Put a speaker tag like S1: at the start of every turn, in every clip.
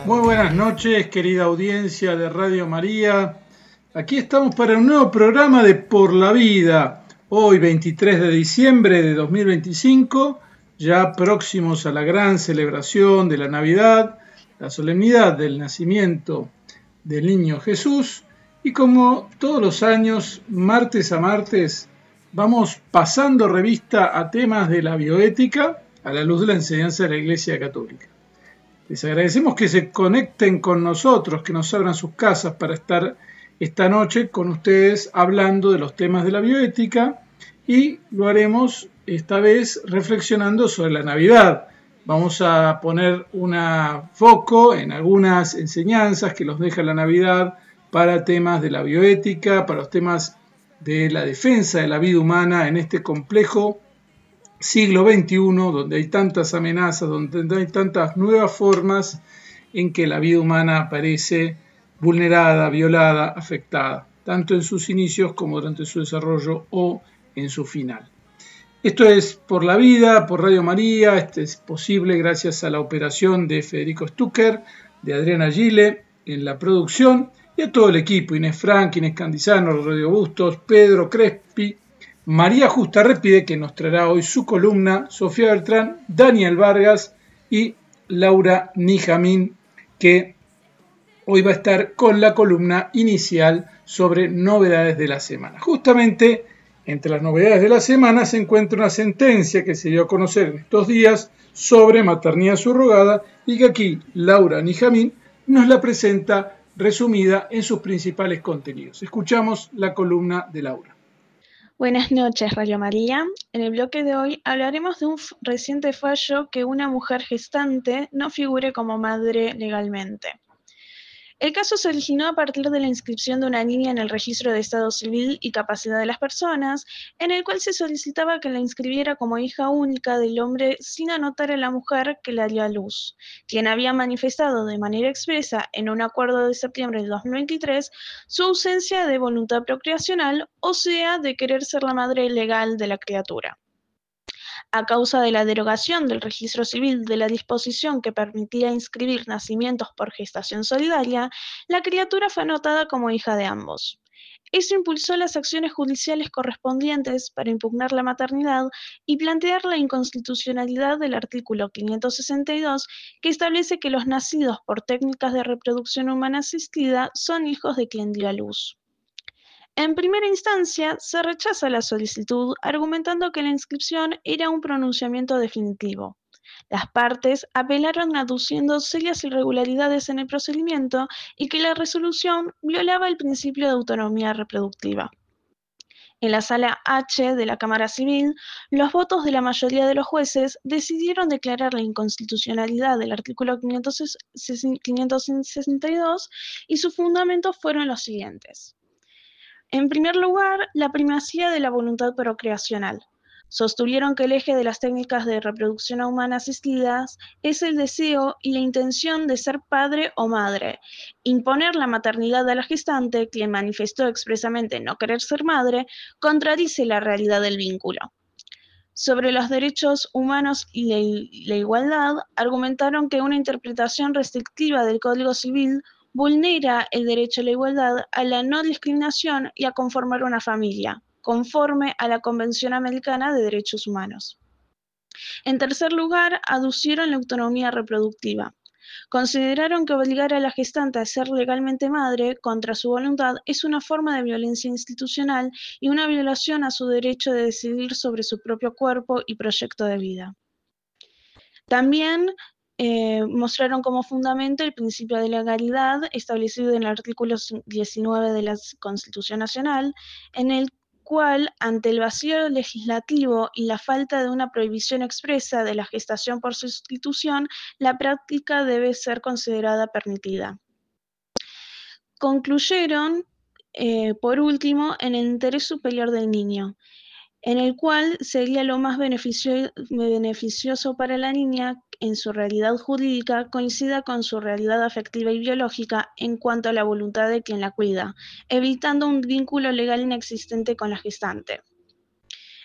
S1: Muy buenas noches, querida audiencia de Radio María. Aquí estamos para un nuevo programa de Por la Vida. Hoy, 23 de diciembre de 2025, ya próximos a la gran celebración de la Navidad, la solemnidad del nacimiento del niño Jesús. Y como todos los años, martes a martes, vamos pasando revista a temas de la bioética a la luz de la enseñanza de la Iglesia Católica. Les agradecemos que se conecten con nosotros, que nos abran sus casas para estar esta noche con ustedes hablando de los temas de la bioética, y lo haremos esta vez reflexionando sobre la Navidad. Vamos a poner un foco en algunas enseñanzas que nos deja la Navidad para temas de la bioética, para los temas de la defensa de la vida humana en este complejo siglo XXI, donde hay tantas amenazas, donde hay tantas nuevas formas en que la vida humana aparece vulnerada, violada, afectada, tanto en sus inicios como durante su desarrollo o en su final. Esto es Por la Vida, por Radio María. Este es posible gracias a la operación de Federico Stucker, de Adriana Gile en la producción, y a todo el equipo: Inés Frank, Inés Candizano, Rodrigo Bustos, Pedro Crespi, María Justa Repide, que nos traerá hoy su columna, Sofía Bertrán, Daniel Vargas y Laura Nijamín, que hoy va a estar con la columna inicial sobre novedades de la semana. Justamente entre las novedades de la semana se encuentra una sentencia que se dio a conocer en estos días sobre maternidad subrogada y que aquí Laura Nijamín nos la presenta resumida en sus principales contenidos. Escuchamos la columna de Laura.
S2: Buenas noches, Radio María. En el bloque de hoy hablaremos de un reciente fallo que una mujer gestante no figure como madre legalmente. El caso se originó a partir de la inscripción de una niña en el Registro de Estado Civil y Capacidad de las Personas, en el cual se solicitaba que la inscribiera como hija única del hombre sin anotar a la mujer que la dio a luz, quien había manifestado de manera expresa en un acuerdo de septiembre de 2023 su ausencia de voluntad procreacional, o sea, de querer ser la madre legal de la criatura. A causa de la derogación del registro civil de la disposición que permitía inscribir nacimientos por gestación solidaria, la criatura fue anotada como hija de ambos. Eso impulsó las acciones judiciales correspondientes para impugnar la maternidad y plantear la inconstitucionalidad del artículo 562, que establece que los nacidos por técnicas de reproducción humana asistida son hijos de quien dio a luz. En primera instancia, se rechaza la solicitud argumentando que la inscripción era un pronunciamiento definitivo. Las partes apelaron aduciendo serias irregularidades en el procedimiento y que la resolución violaba el principio de autonomía reproductiva. En la Sala H de la Cámara Civil, los votos de la mayoría de los jueces decidieron declarar la inconstitucionalidad del artículo 562 y sus fundamentos fueron los siguientes. En primer lugar, la primacía de la voluntad procreacional. Sostuvieron que el eje de las técnicas de reproducción humana asistidas es el deseo y la intención de ser padre o madre. Imponer la maternidad a la gestante, quien manifestó expresamente no querer ser madre, contradice la realidad del vínculo. Sobre los derechos humanos y la igualdad, argumentaron que una interpretación restrictiva del Código Civil vulnera el derecho a la igualdad, a la no discriminación y a conformar una familia, conforme a la Convención Americana de Derechos Humanos. En tercer lugar, aducieron la autonomía reproductiva. Consideraron que obligar a la gestante a ser legalmente madre contra su voluntad es una forma de violencia institucional y una violación a su derecho de decidir sobre su propio cuerpo y proyecto de vida. También mostraron como fundamento el principio de legalidad establecido en el artículo 19 de la Constitución Nacional, en el cual, ante el vacío legislativo y la falta de una prohibición expresa de la gestación por sustitución, la práctica debe ser considerada permitida. Concluyeron, por último, en el interés superior del niño, en el cual sería lo más beneficioso para la niña en su realidad jurídica coincida con su realidad afectiva y biológica en cuanto a la voluntad de quien la cuida, evitando un vínculo legal inexistente con la gestante.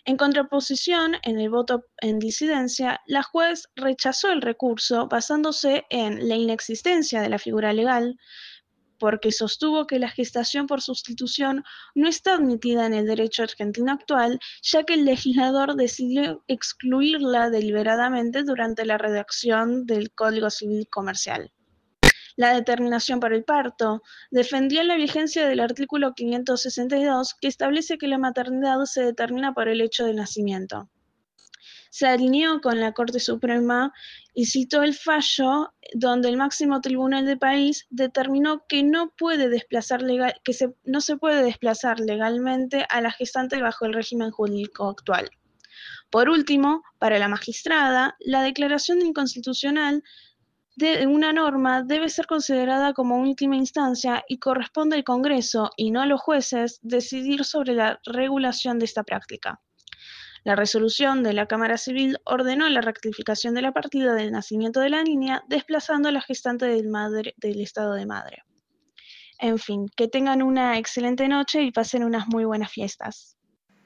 S2: En contraposición, en el voto en disidencia, la juez rechazó el recurso basándose en la inexistencia de la figura legal, porque sostuvo que la gestación por sustitución no está admitida en el derecho argentino actual, ya que el legislador decidió excluirla deliberadamente durante la redacción del Código Civil Comercial. La determinación para el parto defendió la vigencia del artículo 562, que establece que la maternidad se determina por el hecho de nacimiento. Se alineó con la Corte Suprema y citó el fallo donde el máximo tribunal del país determinó que no se puede desplazar legalmente a la gestante bajo el régimen jurídico actual. Por último, para la magistrada, la declaración de inconstitucional de una norma debe ser considerada como última instancia y corresponde al Congreso, y no a los jueces, decidir sobre la regulación de esta práctica. La resolución de la Cámara Civil ordenó la rectificación de la partida del nacimiento de la niña, desplazando a la gestante del estado de madre. En fin, que tengan una excelente noche y pasen unas muy buenas fiestas.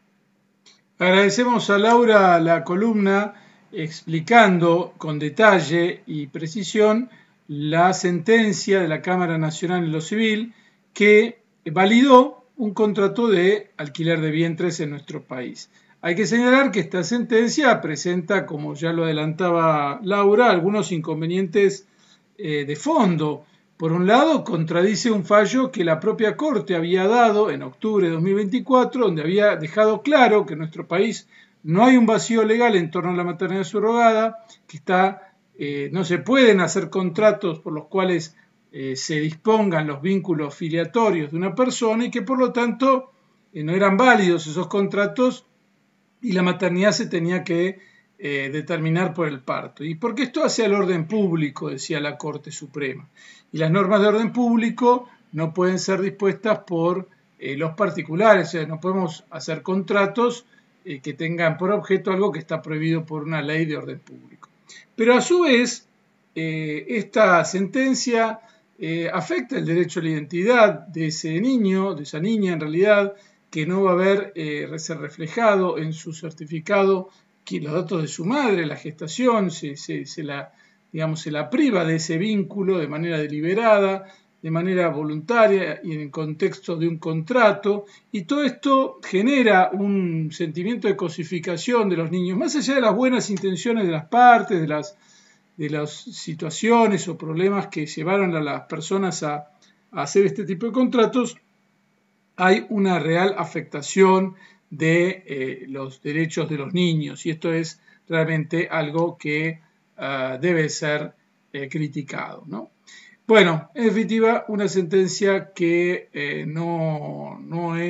S1: Agradecemos a Laura la columna explicando con detalle y precisión la sentencia de la Cámara Nacional en lo Civil que validó un contrato de alquiler de vientres en nuestro país. Hay que señalar que esta sentencia presenta, como ya lo adelantaba Laura, algunos inconvenientes de fondo. Por un lado, contradice un fallo que la propia Corte había dado en octubre de 2024, donde había dejado claro que en nuestro país no hay un vacío legal en torno a la maternidad subrogada, que no se pueden hacer contratos por los cuales se dispongan los vínculos filiatorios de una persona y que por lo tanto no eran válidos esos contratos y la maternidad se tenía que determinar por el parto. Y porque esto hace al orden público, decía la Corte Suprema. Y las normas de orden público no pueden ser dispuestas por los particulares, o sea, no podemos hacer contratos que tengan por objeto algo que está prohibido por una ley de orden público. Pero a su vez, esta sentencia afecta el derecho a la identidad de ese niño, de esa niña en realidad, que no va a ser reflejado en su certificado que los datos de su madre, la gestación, se la priva de ese vínculo de manera deliberada, de manera voluntaria y en el contexto de un contrato, y todo esto genera un sentimiento de cosificación de los niños, más allá de las buenas intenciones de las partes, de las situaciones o problemas que llevaron a las personas a hacer este tipo de contratos. Hay una real afectación de los derechos de los niños y esto es realmente algo que debe ser criticado, ¿no? Bueno, en definitiva, una sentencia que no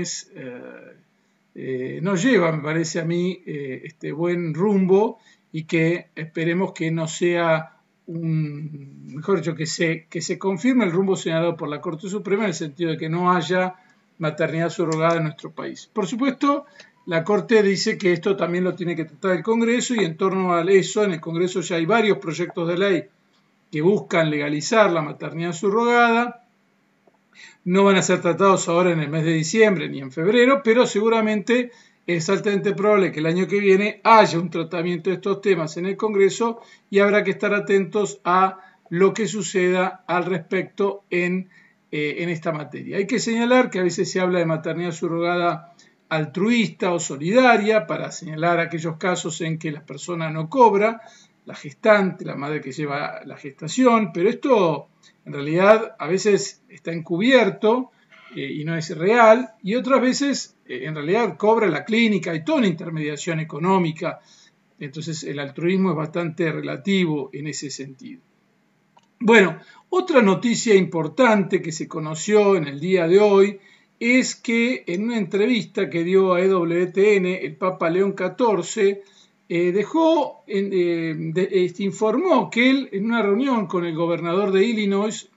S1: lleva, me parece a mí, este buen rumbo y que esperemos que no sea mejor dicho, que se confirme el rumbo señalado por la Corte Suprema en el sentido de que no haya maternidad subrogada en nuestro país. Por supuesto, la Corte dice que esto también lo tiene que tratar el Congreso y en torno a eso, en el Congreso ya hay varios proyectos de ley que buscan legalizar la maternidad subrogada. No van a ser tratados ahora en el mes de diciembre ni en febrero, pero seguramente es altamente probable que el año que viene haya un tratamiento de estos temas en el Congreso y habrá que estar atentos a lo que suceda al respecto en esta materia. Hay que señalar que a veces se habla de maternidad subrogada altruista o solidaria para señalar aquellos casos en que la persona no cobra, la gestante, la madre que lleva la gestación, pero esto en realidad a veces está encubierto y no es real, y otras veces en realidad cobra la clínica, hay toda una intermediación económica, entonces el altruismo es bastante relativo en ese sentido. Bueno, otra noticia importante que se conoció en el día de hoy es que en una entrevista que dio a EWTN el Papa León XIV informó que él en una reunión con el gobernador de Illinois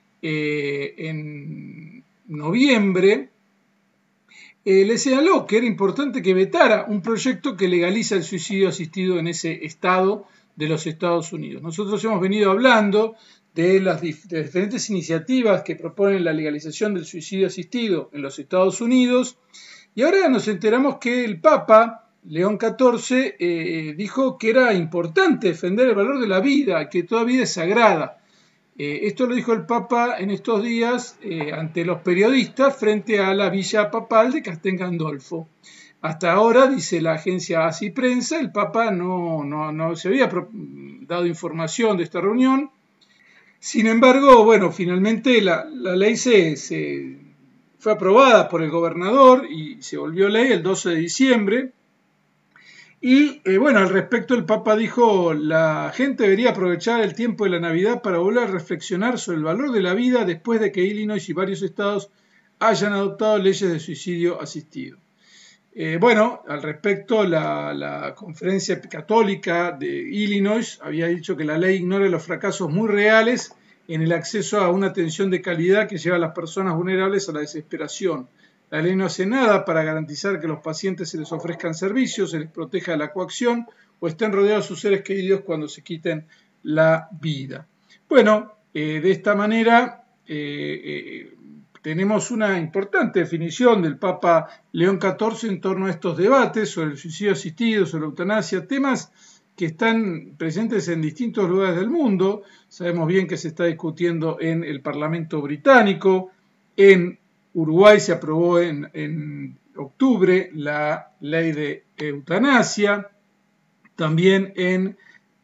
S1: en noviembre le señaló que era importante que vetara un proyecto que legaliza el suicidio asistido en ese estado de los Estados Unidos. Nosotros hemos venido hablando de las diferentes iniciativas que proponen la legalización del suicidio asistido en los Estados Unidos y ahora nos enteramos que el Papa León XIV dijo que era importante defender el valor de la vida, que toda vida es sagrada. Esto lo dijo el Papa en estos días ante los periodistas frente a la villa papal de Castel Gandolfo. Hasta ahora, dice la agencia ACI Prensa, el Papa no se había dado información de esta reunión. Sin embargo, bueno, finalmente la ley se fue aprobada por el gobernador y se volvió ley el 12 de diciembre. Y bueno, al respecto el Papa dijo, la gente debería aprovechar el tiempo de la Navidad para volver a reflexionar sobre el valor de la vida después de que Illinois y varios estados hayan adoptado leyes de suicidio asistido. Bueno, al respecto, la Conferencia Católica de Illinois había dicho que la ley ignora los fracasos muy reales en el acceso a una atención de calidad que lleva a las personas vulnerables a la desesperación. La ley no hace nada para garantizar que a los pacientes se les ofrezcan servicios, se les proteja de la coacción o estén rodeados de sus seres queridos cuando se quiten la vida. Bueno, de esta manera tenemos una importante definición del Papa León XIV en torno a estos debates sobre el suicidio asistido, sobre la eutanasia, temas que están presentes en distintos lugares del mundo. Sabemos bien que se está discutiendo en el Parlamento británico, en Uruguay se aprobó en octubre la ley de eutanasia, también en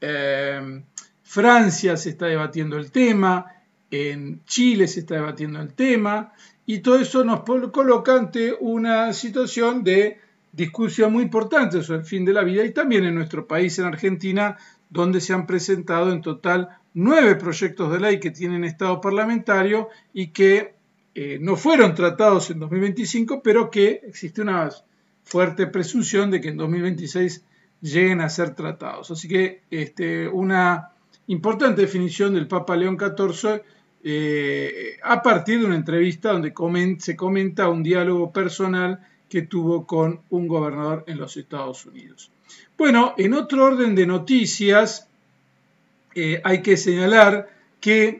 S1: Francia se está debatiendo el tema, en Chile se está debatiendo el tema, y todo eso nos coloca ante una situación de discusión muy importante sobre el fin de la vida, y también en nuestro país, en Argentina, donde se han presentado en total 9 proyectos de ley que tienen estado parlamentario y que no fueron tratados en 2025, pero que existe una fuerte presunción de que en 2026 lleguen a ser tratados. Así que una importante definición del Papa León XIV a partir de una entrevista donde se comenta un diálogo personal que tuvo con un gobernador en los Estados Unidos. Bueno, en otro orden de noticias, hay que señalar que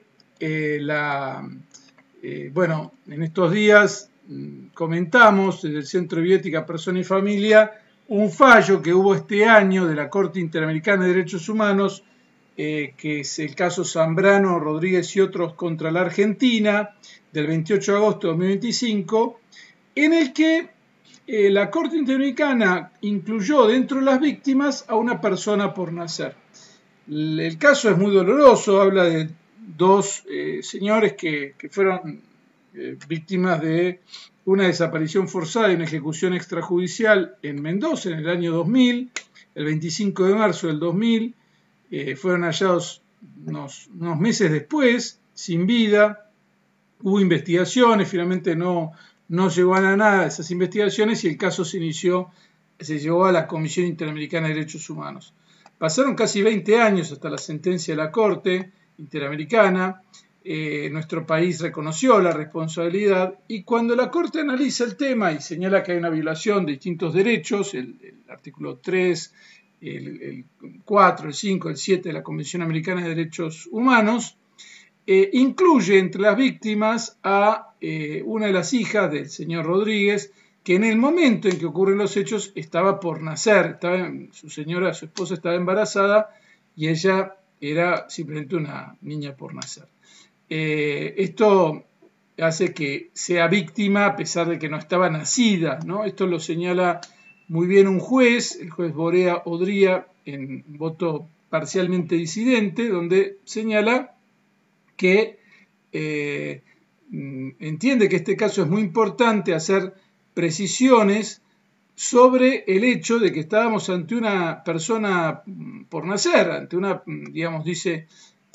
S1: bueno, en estos días comentamos desde el Centro de Bioética, Persona y Familia un fallo que hubo este año de la Corte Interamericana de Derechos Humanos, que es el caso Zambrano, Rodríguez y otros contra la Argentina, del 28 de agosto de 2025, en el que la Corte Interamericana incluyó dentro de las víctimas a una persona por nacer. El caso es muy doloroso, habla de 2 señores que fueron víctimas de una desaparición forzada y una ejecución extrajudicial en Mendoza en el año 2000, el 25 de marzo del 2000, fueron hallados unos meses después, sin vida. Hubo investigaciones, finalmente no llegó a nada esas investigaciones y el caso se llevó a la Comisión Interamericana de Derechos Humanos. Pasaron casi 20 años hasta la sentencia de la Corte Interamericana. Nuestro país reconoció la responsabilidad y cuando la Corte analiza el tema y señala que hay una violación de distintos derechos, el artículo 3, el 4, el 5, el 7 de la Convención Americana de Derechos Humanos, incluye entre las víctimas a una de las hijas del señor Rodríguez, que en el momento en que ocurren los hechos estaba por nacer, su esposa estaba embarazada y ella era simplemente una niña por nacer. Esto hace que sea víctima a pesar de que no estaba nacida, ¿no? Esto lo señala muy bien un juez, el juez Borea Odría, en voto parcialmente disidente, donde señala que entiende que este caso es muy importante hacer precisiones sobre el hecho de que estábamos ante una persona por nacer, ante una, digamos, dice,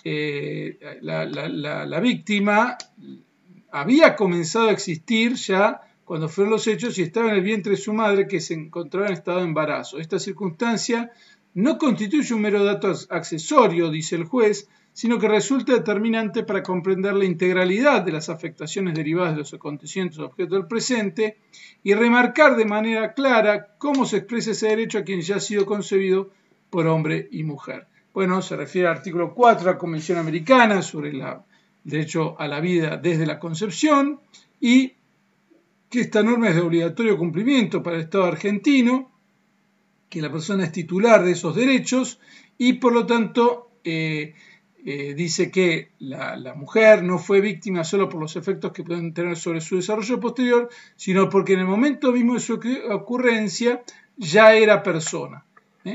S1: la víctima había comenzado a existir ya cuando fueron los hechos y estaba en el vientre de su madre que se encontraba en estado de embarazo. Esta circunstancia no constituye un mero dato accesorio, dice el juez, sino que resulta determinante para comprender la integralidad de las afectaciones derivadas de los acontecimientos objeto del presente y remarcar de manera clara cómo se expresa ese derecho a quien ya ha sido concebido por hombre y mujer. Bueno, se refiere al artículo 4 de la Convención Americana sobre el derecho a la vida desde la concepción y que esta norma es de obligatorio cumplimiento para el Estado argentino que la persona es titular de esos derechos y por lo tanto dice que la mujer no fue víctima solo por los efectos que pueden tener sobre su desarrollo posterior, sino porque en el momento mismo de su ocurrencia ya era persona.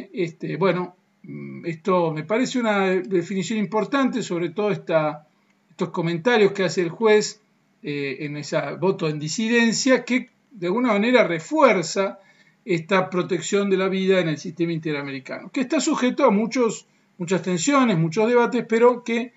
S1: Esto me parece una definición importante, sobre todo estos comentarios que hace el juez en ese voto en disidencia, que de alguna manera refuerza esta protección de la vida en el sistema interamericano, que está sujeto a muchas tensiones, muchos debates, pero que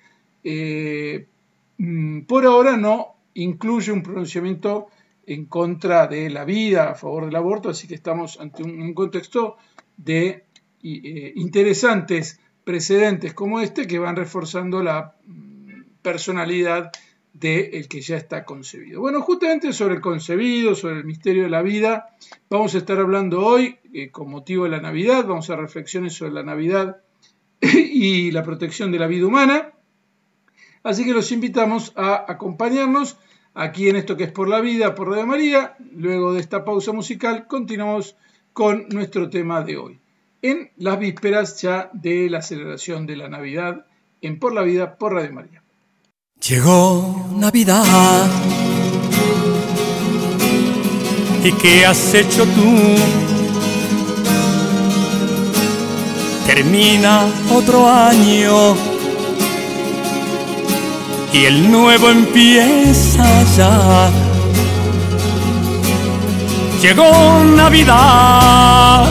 S1: por ahora no incluye un pronunciamiento en contra de la vida, a favor del aborto, así que estamos ante un contexto de interesantes precedentes como este que van reforzando la personalidad del que ya está concebido. Bueno, justamente sobre el concebido, sobre el misterio de la vida, vamos a estar hablando hoy con motivo de la Navidad, vamos a reflexiones sobre la Navidad y la protección de la vida humana, así que los invitamos a acompañarnos aquí en esto que es Por la Vida, por Radio María. Luego de esta pausa musical continuamos con nuestro tema de hoy, en las vísperas ya de la celebración de la Navidad en Por la Vida, por Radio María.
S3: Llegó Navidad, ¿y qué has hecho tú? Termina otro año y el nuevo empieza ya. Llegó Navidad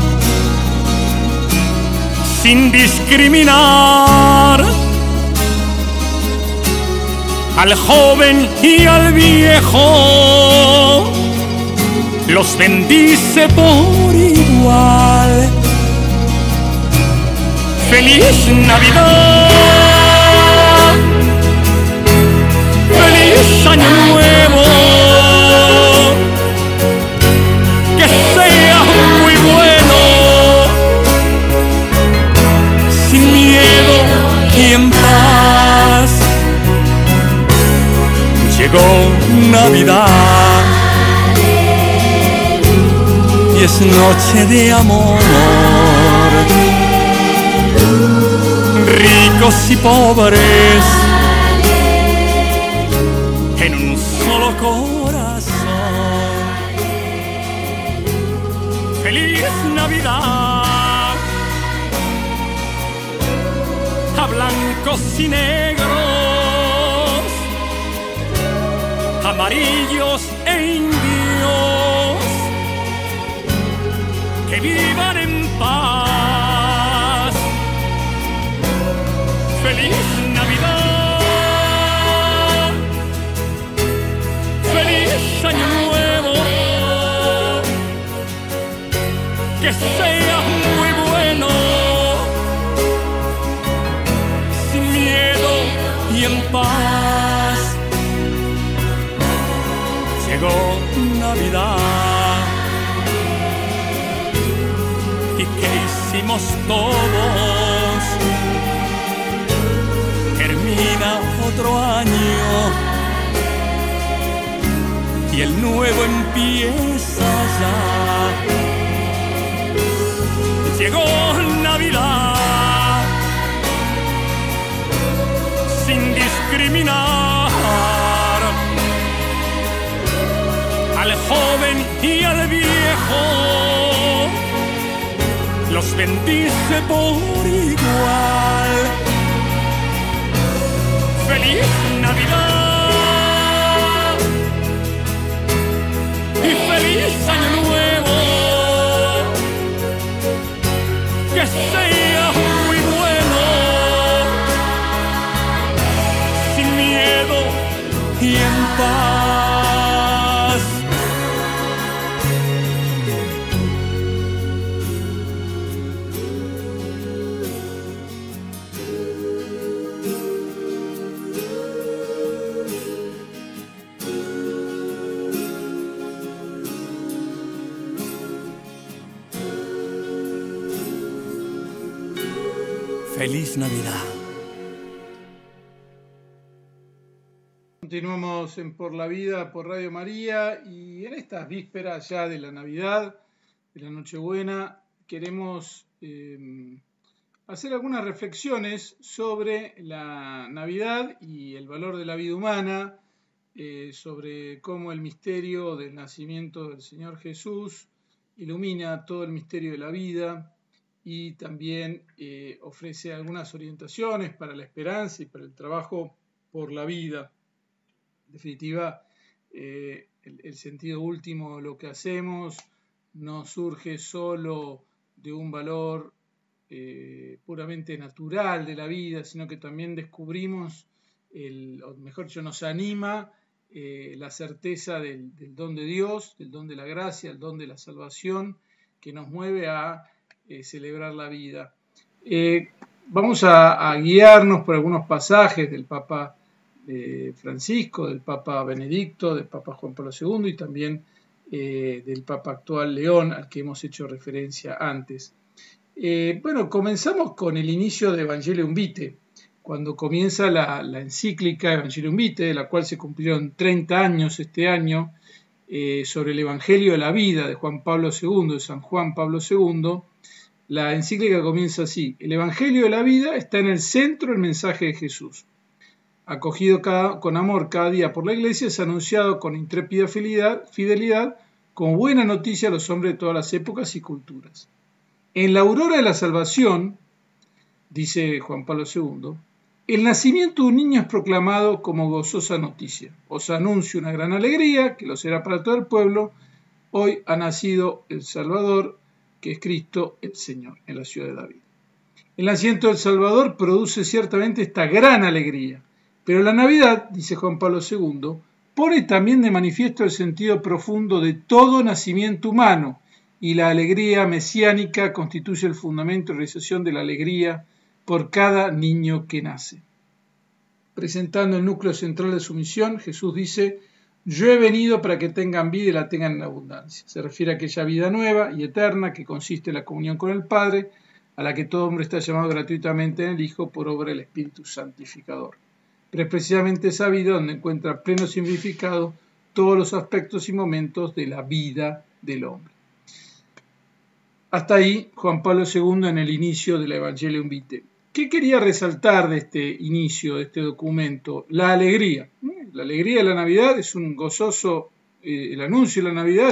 S3: sin discriminar al joven y al viejo, los bendice por igual. ¡Feliz Navidad! ¡Feliz Año Nuevo! ¡Que sea muy bueno! Sin miedo y en paz. Llegó Navidad y es noche de amor. Ricos y pobres en un solo corazón. ¡Feliz Navidad! A blancos y negros, amarillos e indios, que vivan en paz. ¡Feliz Navidad! ¡Feliz Año Nuevo! Que sea muy bueno, sin miedo y en paz. Llegó Navidad, ¿y qué hicimos todos? Termina otro año y el nuevo empieza ya. Llegó Navidad sin discriminar al joven y al viejo, los bendice por igual. ¡Feliz Navidad! ¡Y feliz Año Nuevo! ¡Que sea muy bueno! Sin miedo y en paz. Feliz Navidad.
S1: Continuamos en Por la Vida, por Radio María, y en estas vísperas ya de la Navidad, de la Nochebuena, queremos hacer algunas reflexiones sobre la Navidad y el valor de la vida humana, sobre cómo el misterio del nacimiento del Señor Jesús ilumina todo el misterio de la vida y también ofrece algunas orientaciones para la esperanza y para el trabajo por la vida. En definitiva, el sentido último de lo que hacemos no surge solo de un valor puramente natural de la vida, sino que también descubrimos, o mejor dicho, nos anima la certeza del don de Dios, del don de la gracia, el don de la salvación, que nos mueve a celebrar la vida. Vamos a guiarnos por algunos pasajes del Papa Francisco, del Papa Benedicto, del Papa Juan Pablo II y también del Papa actual León, al que hemos hecho referencia antes. Comenzamos con el inicio de Evangelium Vitae, cuando comienza la encíclica Evangelium Vitae, de la cual se cumplieron 30 años este año, sobre el Evangelio de la vida de Juan Pablo II, de San Juan Pablo II. La encíclica comienza así: el Evangelio de la vida está en el centro del mensaje de Jesús. Acogido con amor cada día por la Iglesia, es anunciado con intrépida fidelidad como buena noticia a los hombres de todas las épocas y culturas. En la aurora de la salvación, dice Juan Pablo II, el nacimiento de un niño es proclamado como gozosa noticia. Os anuncio una gran alegría, que lo será para todo el pueblo. Hoy ha nacido el Salvador, que es Cristo el Señor, en la ciudad de David. El nacimiento del Salvador produce ciertamente esta gran alegría, pero la Navidad, dice Juan Pablo II, pone también de manifiesto el sentido profundo de todo nacimiento humano, y la alegría mesiánica constituye el fundamento y realización de la alegría por cada niño que nace. Presentando el núcleo central de su misión, Jesús dice: yo he venido para que tengan vida y la tengan en abundancia. Se refiere a aquella vida nueva y eterna que consiste en la comunión con el Padre, a la que todo hombre está llamado gratuitamente en el Hijo por obra del Espíritu Santificador. Pero es precisamente esa vida donde encuentra pleno significado todos los aspectos y momentos de la vida del hombre. Hasta ahí Juan Pablo II en el inicio del Evangelium Vitae. ¿Qué quería resaltar de este inicio, de este documento? La alegría. La alegría de la Navidad es un gozoso, el anuncio de la Navidad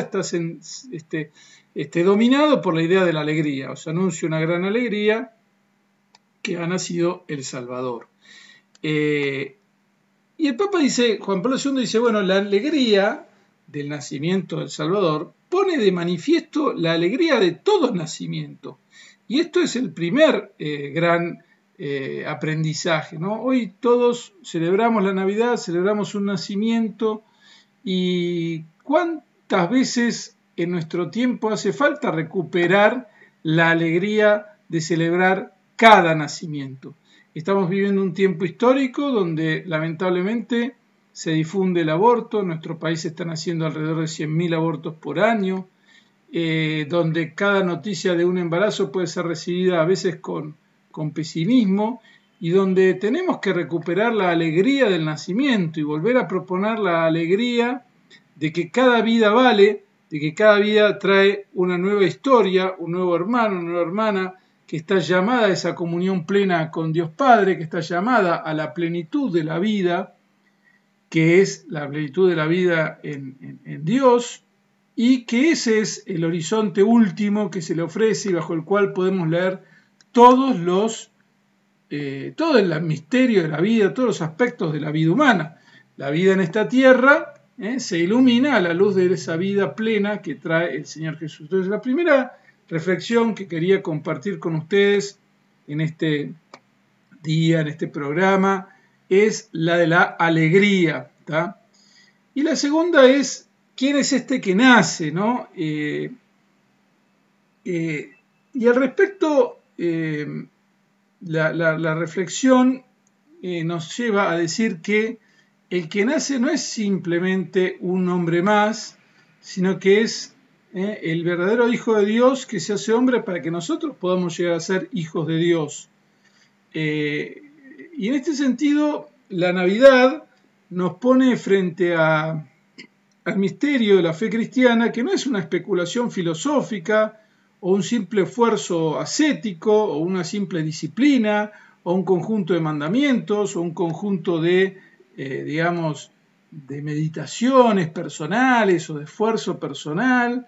S1: está dominado por la idea de la alegría. Os anuncio una gran alegría, que ha nacido el Salvador. Y el Papa dice, Juan Pablo II dice, bueno, la alegría del nacimiento del Salvador pone de manifiesto la alegría de todo nacimiento. Y esto es el primer gran aprendizaje, ¿no? Hoy todos celebramos la Navidad, celebramos un nacimiento, y ¿cuántas veces en nuestro tiempo hace falta recuperar la alegría de celebrar cada nacimiento? Estamos viviendo un tiempo histórico donde lamentablemente se difunde el aborto. En nuestro país se están haciendo alrededor de 100.000 abortos por año, donde cada noticia de un embarazo puede ser recibida a veces con pesimismo, y donde tenemos que recuperar la alegría del nacimiento y volver a proponer la alegría de que cada vida vale, de que cada vida trae una nueva historia, un nuevo hermano, una nueva hermana, que está llamada a esa comunión plena con Dios Padre, que está llamada a la plenitud de la vida, que es la plenitud de la vida en Dios, y que ese es el horizonte último que se le ofrece y bajo el cual podemos leer todo el misterio de la vida, todos los aspectos de la vida humana. La vida en esta tierra se ilumina a la luz de esa vida plena que trae el Señor Jesús. Entonces, la primera reflexión que quería compartir con ustedes en este día, en este programa, es la de la alegría, ¿tá? Y la segunda es, ¿quién es este que nace, no? Y al respecto, la reflexión nos lleva a decir que el que nace no es simplemente un hombre más, sino que es el verdadero Hijo de Dios que se hace hombre para que nosotros podamos llegar a ser hijos de Dios. Y en este sentido, la Navidad nos pone frente al misterio de la fe cristiana, que no es una especulación filosófica o un simple esfuerzo ascético, o una simple disciplina, o un conjunto de mandamientos, o un conjunto de, de meditaciones personales, o de esfuerzo personal,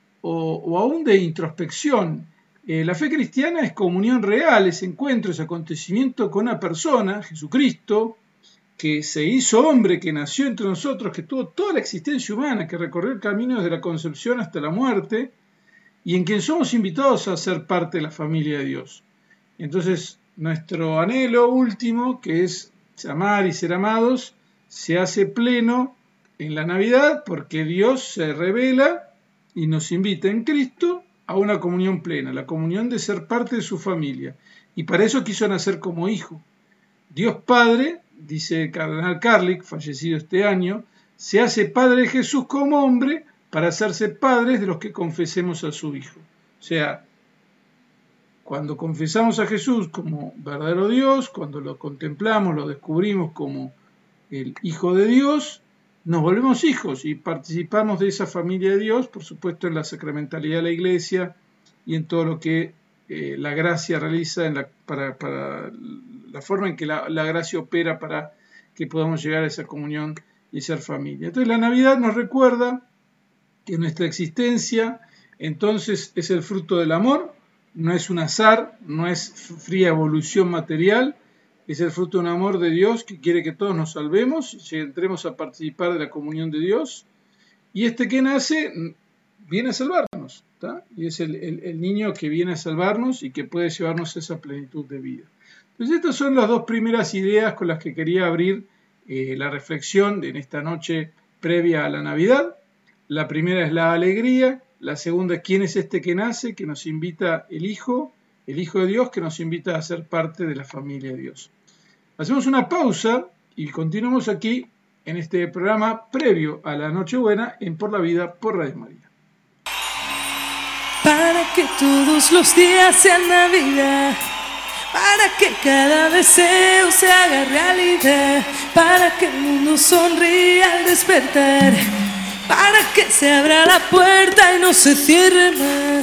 S1: o aún de introspección. La fe cristiana es comunión real, es encuentro, es acontecimiento con una persona, Jesucristo, que se hizo hombre, que nació entre nosotros, que tuvo toda la existencia humana, que recorrió el camino desde la concepción hasta la muerte, y en quien somos invitados a ser parte de la familia de Dios. Entonces, nuestro anhelo último, que es amar y ser amados, se hace pleno en la Navidad, porque Dios se revela y nos invita en Cristo a una comunión plena, la comunión de ser parte de su familia. Y para eso quiso nacer como hijo. Dios Padre, dice el cardenal Karlik, fallecido este año, se hace Padre de Jesús como hombre para hacerse padres de los que confesemos a su Hijo. O sea, cuando confesamos a Jesús como verdadero Dios, cuando lo contemplamos, lo descubrimos como el Hijo de Dios, nos volvemos hijos y participamos de esa familia de Dios, por supuesto en la sacramentalidad de la Iglesia y en todo lo que la gracia realiza para la forma en que la gracia opera para que podamos llegar a esa comunión y ser familia. Entonces la Navidad nos recuerda que nuestra existencia entonces es el fruto del amor, no es un azar, no es fría evolución material, es el fruto de un amor de Dios que quiere que todos nos salvemos y entremos a participar de la comunión de Dios. Y este que nace viene a salvarnos, ¿tá? Y es el niño que viene a salvarnos y que puede llevarnos a esa plenitud de vida. Entonces estas son las dos primeras ideas con las que quería abrir la reflexión en esta noche previa a la Navidad. La primera es la alegría, la segunda es quién es este que nace, que nos invita el Hijo de Dios, que nos invita a ser parte de la familia de Dios. Hacemos una pausa y continuamos aquí en este programa previo a la Nochebuena en Por la Vida por Radio María.
S4: Para que todos los días sean Navidad, para que cada deseo se haga realidad, para que el mundo sonría al despertar, para que se abra la puerta y no se cierre más.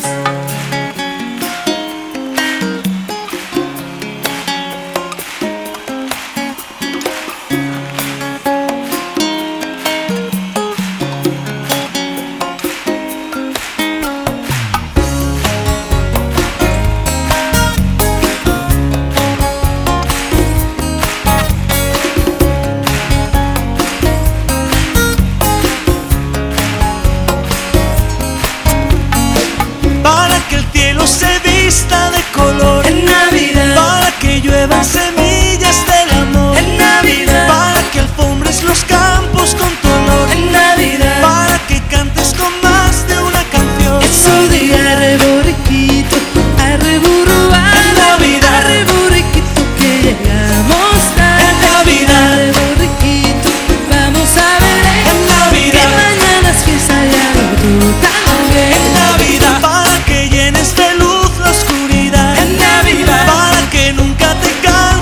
S5: Semillas del amor en Navidad, para que alfombres los campos con tu olor en Navidad, para que cantes con más de una canción.
S4: Es su día, arreboriquito, arreburruá,
S5: en Navidad,
S4: arreboriquito que llegamos tarde.
S5: En Navidad,
S4: arreboriquito, vamos a ver
S5: en Navidad,
S4: que mañana es fiesta ya tú también.
S5: En Navidad, para que llenes de luz la oscuridad. En Navidad, para que nunca te canses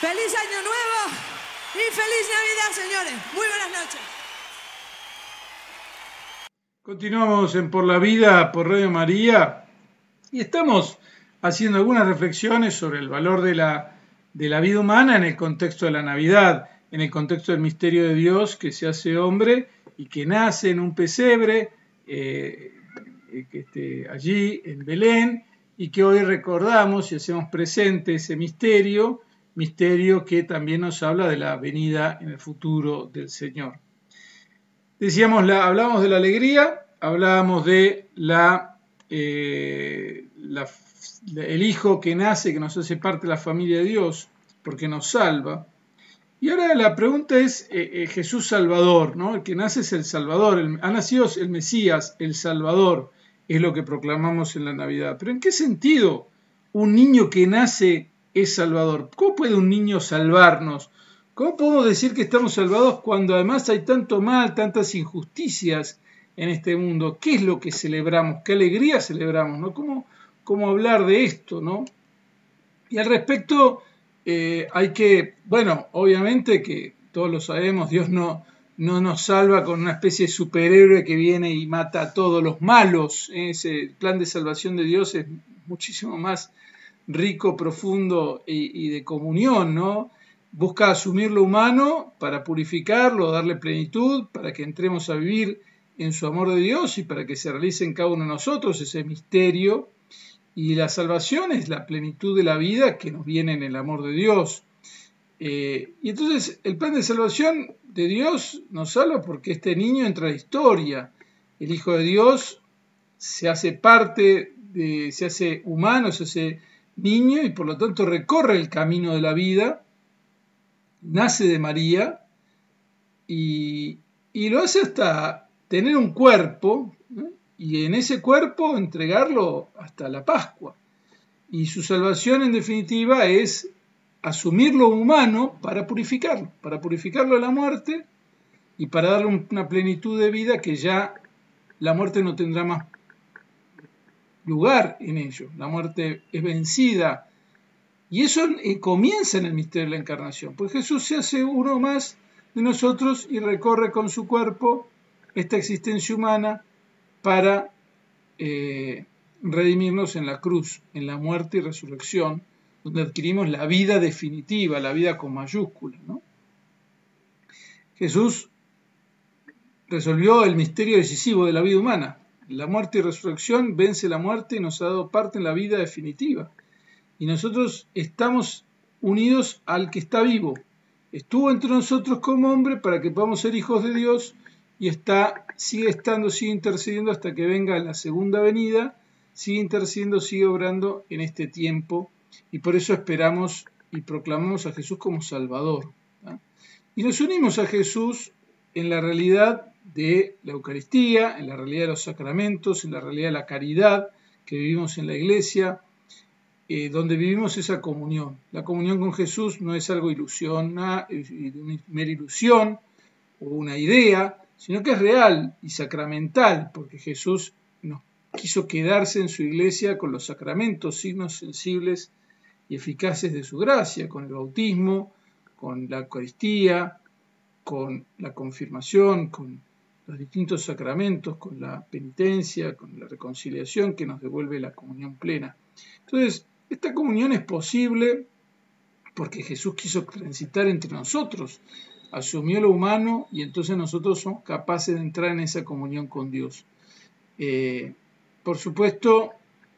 S4: ¡Feliz Año Nuevo y feliz Navidad, señores! Muy buenas noches.
S1: Continuamos en Por la Vida, por Radio María, y estamos haciendo algunas reflexiones sobre el valor de la vida humana en el contexto de la Navidad, en el contexto del misterio de Dios que se hace hombre y que nace en un pesebre allí en Belén, y que hoy recordamos y hacemos presente ese misterio que también nos habla de la venida en el futuro del Señor. Decíamos, hablamos de la alegría, hablábamos de el Hijo que nace, que nos hace parte de la familia de Dios, porque nos salva. Y ahora la pregunta es Jesús Salvador, ¿no? El que nace es el Salvador, ha nacido el Mesías, el Salvador, es lo que proclamamos en la Navidad. Pero ¿en qué sentido un niño que nace es Salvador? ¿Cómo puede un niño salvarnos? ¿Cómo podemos decir que estamos salvados cuando además hay tanto mal, tantas injusticias en este mundo? ¿Qué es lo que celebramos? ¿Qué alegría celebramos? ¿No? ¿Cómo hablar de esto? ¿No? Y al respecto hay que, obviamente que todos lo sabemos, Dios no nos salva con una especie de superhéroe que viene y mata a todos los malos. Ese plan de salvación de Dios es muchísimo más rico, profundo y de comunión, ¿no? Busca asumir lo humano para purificarlo, darle plenitud, para que entremos a vivir en su amor de Dios y para que se realice en cada uno de nosotros ese misterio. Y la salvación es la plenitud de la vida que nos viene en el amor de Dios. Y entonces el plan de salvación de Dios nos salva porque este niño entra a la historia. El Hijo de Dios se hace se hace humano, se hace niño y por lo tanto recorre el camino de la vida, nace de María y lo hace hasta tener un cuerpo, ¿no? Y en ese cuerpo entregarlo hasta la Pascua. Y su salvación en definitiva es asumir lo humano para purificarlo de la muerte y para darle una plenitud de vida que ya la muerte no tendrá más lugar en ello. La muerte es vencida. Y eso comienza en el misterio de la encarnación, pues Jesús se hace uno más de nosotros y recorre con su cuerpo esta existencia humana para redimirnos en la cruz, en la muerte y resurrección, donde adquirimos la vida definitiva, la vida con mayúsculas, ¿no? Jesús resolvió el misterio decisivo de la vida humana. La muerte y resurrección vence la muerte y nos ha dado parte en la vida definitiva. Y nosotros estamos unidos al que está vivo. Estuvo entre nosotros como hombre para que podamos ser hijos de Dios y sigue intercediendo hasta que venga la segunda venida, sigue intercediendo, sigue obrando en este tiempo y por eso esperamos y proclamamos a Jesús como Salvador, ¿no? Y nos unimos a Jesús en la realidad de la Eucaristía, en la realidad de los sacramentos, en la realidad de la caridad que vivimos en la Iglesia, donde vivimos esa comunión. La comunión con Jesús no es algo una mera ilusión o una idea, sino que es real y sacramental, porque Jesús nos quiso quedarse en su iglesia con los sacramentos, signos sensibles y eficaces de su gracia, con el bautismo, con la Eucaristía, con la confirmación, con los distintos sacramentos, con la penitencia, con la reconciliación que nos devuelve la comunión plena. Entonces, esta comunión es posible porque Jesús quiso transitar entre nosotros, asumió lo humano y entonces nosotros somos capaces de entrar en esa comunión con Dios. Por supuesto,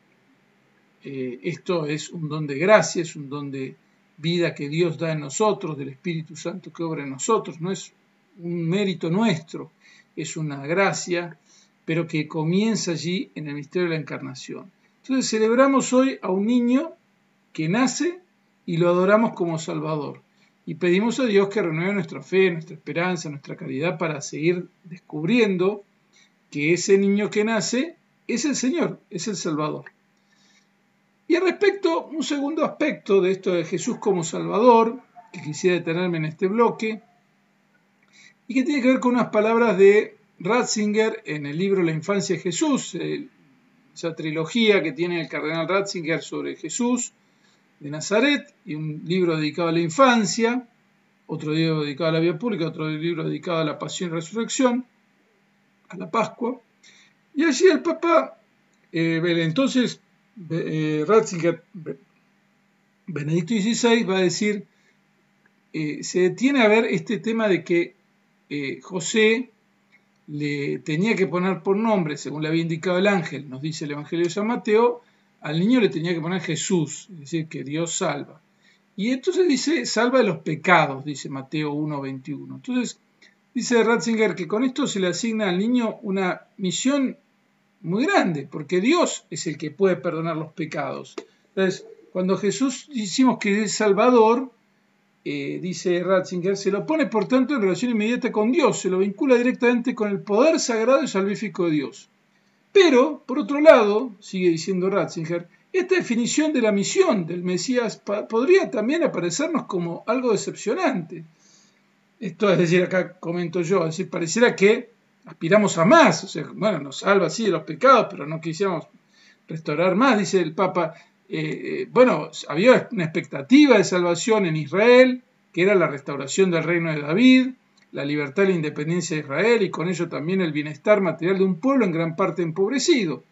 S1: esto es un don de gracia, es un don de vida que Dios da en nosotros, del Espíritu Santo que obra en nosotros, no es un mérito nuestro, es una gracia, pero que comienza allí en el misterio de la encarnación. Entonces celebramos hoy a un niño que nace y lo adoramos como Salvador. Y pedimos a Dios que renueve nuestra fe, nuestra esperanza, nuestra caridad para seguir descubriendo que ese niño que nace es el Señor, es el Salvador. Y al respecto, un segundo aspecto de esto de Jesús como Salvador, que quisiera detenerme en este bloque, y que tiene que ver con unas palabras de Ratzinger en el libro La infancia de Jesús, esa trilogía que tiene el cardenal Ratzinger sobre Jesús, de Nazaret, y un libro dedicado a la infancia, otro libro dedicado a la vida pública, otro libro dedicado a la pasión y resurrección, a la Pascua. Y allí el Papa, entonces Ratzinger, Benedicto XVI, va a decir, se detiene a ver este tema de que José le tenía que poner por nombre, según le había indicado el ángel, nos dice el Evangelio de San Mateo, al niño le tenía que poner Jesús, es decir, que Dios salva. Y entonces dice, salva de los pecados, dice Mateo 1:21. Entonces, dice Ratzinger que con esto se le asigna al niño una misión muy grande, porque Dios es el que puede perdonar los pecados. Entonces, cuando Jesús decimos que es Salvador, dice Ratzinger, se lo pone por tanto en relación inmediata con Dios, se lo vincula directamente con el poder sagrado y salvífico de Dios. Pero, por otro lado, sigue diciendo Ratzinger, esta definición de la misión del Mesías podría también aparecernos como algo decepcionante. Esto es decir, acá comento yo, es decir, pareciera que aspiramos a más, o sea, bueno, nos salva sí de los pecados, pero no quisiéramos restaurar más, dice el Papa. Bueno, había una expectativa de salvación en Israel, que era la restauración del reino de David, la libertad y la independencia de Israel, y con ello también el bienestar material de un pueblo en gran parte empobrecido.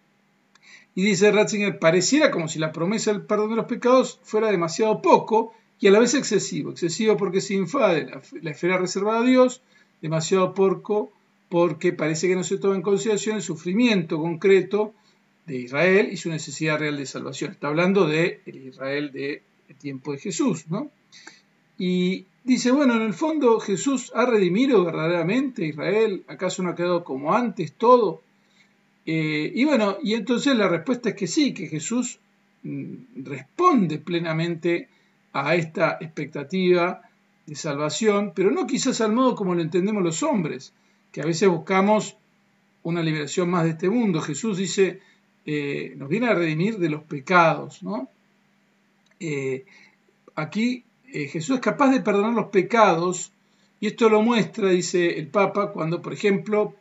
S1: Y dice Ratzinger, pareciera como si la promesa del perdón de los pecados fuera demasiado poco y a la vez excesivo. Excesivo porque se infade la esfera reservada a Dios, demasiado poco porque parece que no se toma en consideración el sufrimiento concreto de Israel y su necesidad real de salvación. Está hablando del Israel del tiempo de Jesús, ¿no? Y dice, bueno, en el fondo Jesús ha redimido verdaderamente a Israel, ¿acaso no ha quedado como antes todo? Y bueno, y entonces la respuesta es que sí, que Jesús responde plenamente a esta expectativa de salvación, pero no quizás al modo como lo entendemos los hombres, que a veces buscamos una liberación más de este mundo. Jesús dice, nos viene a redimir de los pecados, ¿no? Aquí Jesús es capaz de perdonar los pecados, y esto lo muestra, dice el Papa, cuando, por ejemplo,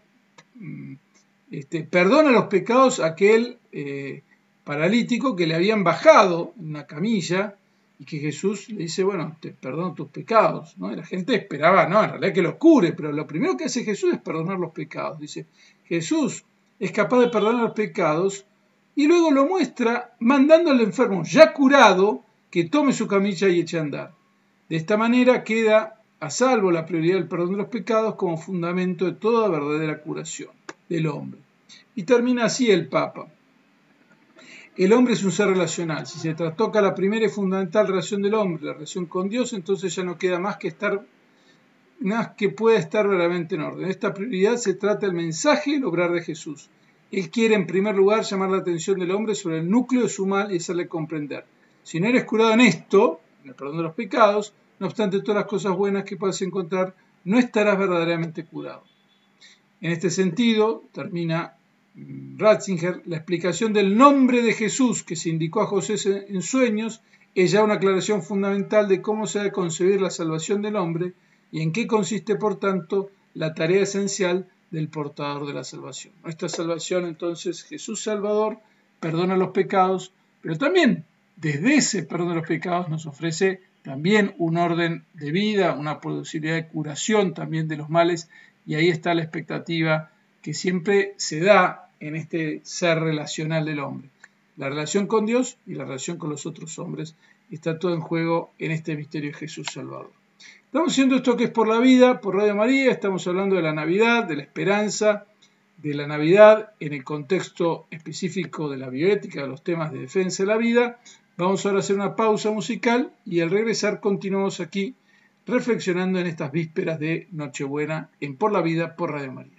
S1: perdona los pecados a aquel paralítico que le habían bajado en una camilla y que Jesús le dice, bueno, te perdono tus pecados, ¿no? Y la gente esperaba, no, en realidad que los cure, pero lo primero que hace Jesús es perdonar los pecados. Dice, Jesús es capaz de perdonar los pecados y luego lo muestra mandando al enfermo ya curado que tome su camilla y eche a andar. De esta manera queda a salvo la prioridad del perdón de los pecados como fundamento de toda verdadera curación del hombre. Y termina así el Papa. El hombre es un ser relacional. Si se trastoca la primera y fundamental relación del hombre, la relación con Dios, entonces ya no queda más que pueda estar verdaderamente en orden. Esta prioridad se trata del mensaje y el obrar de Jesús. Él quiere en primer lugar llamar la atención del hombre sobre el núcleo de su mal y hacerle comprender. Si no eres curado en esto, en el perdón de los pecados, no obstante todas las cosas buenas que puedas encontrar, no estarás verdaderamente curado. En este sentido, termina Ratzinger, la explicación del nombre de Jesús que se indicó a José en sueños es ya una aclaración fundamental de cómo se debe concebir la salvación del hombre y en qué consiste, por tanto, la tarea esencial del portador de la salvación. Nuestra salvación, entonces, Jesús Salvador perdona los pecados, pero también desde ese perdón de los pecados nos ofrece también un orden de vida, una posibilidad de curación también de los males, y ahí está la expectativa que siempre se da en este ser relacional del hombre. La relación con Dios y la relación con los otros hombres. Está todo en juego en este misterio de Jesús Salvador. Estamos haciendo esto que es Por la Vida, por Radio María. Estamos hablando de la Navidad, de la esperanza, de la Navidad en el contexto específico de la bioética, de los temas de defensa de la vida. Vamos ahora a hacer una pausa musical y al regresar continuamos aquí reflexionando en estas vísperas de Nochebuena en Por la Vida, por Radio María.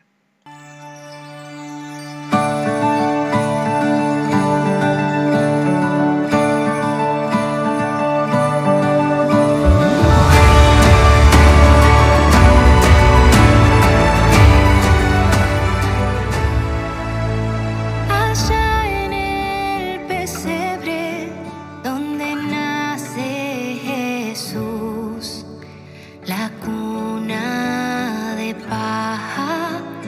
S6: La cuna de paja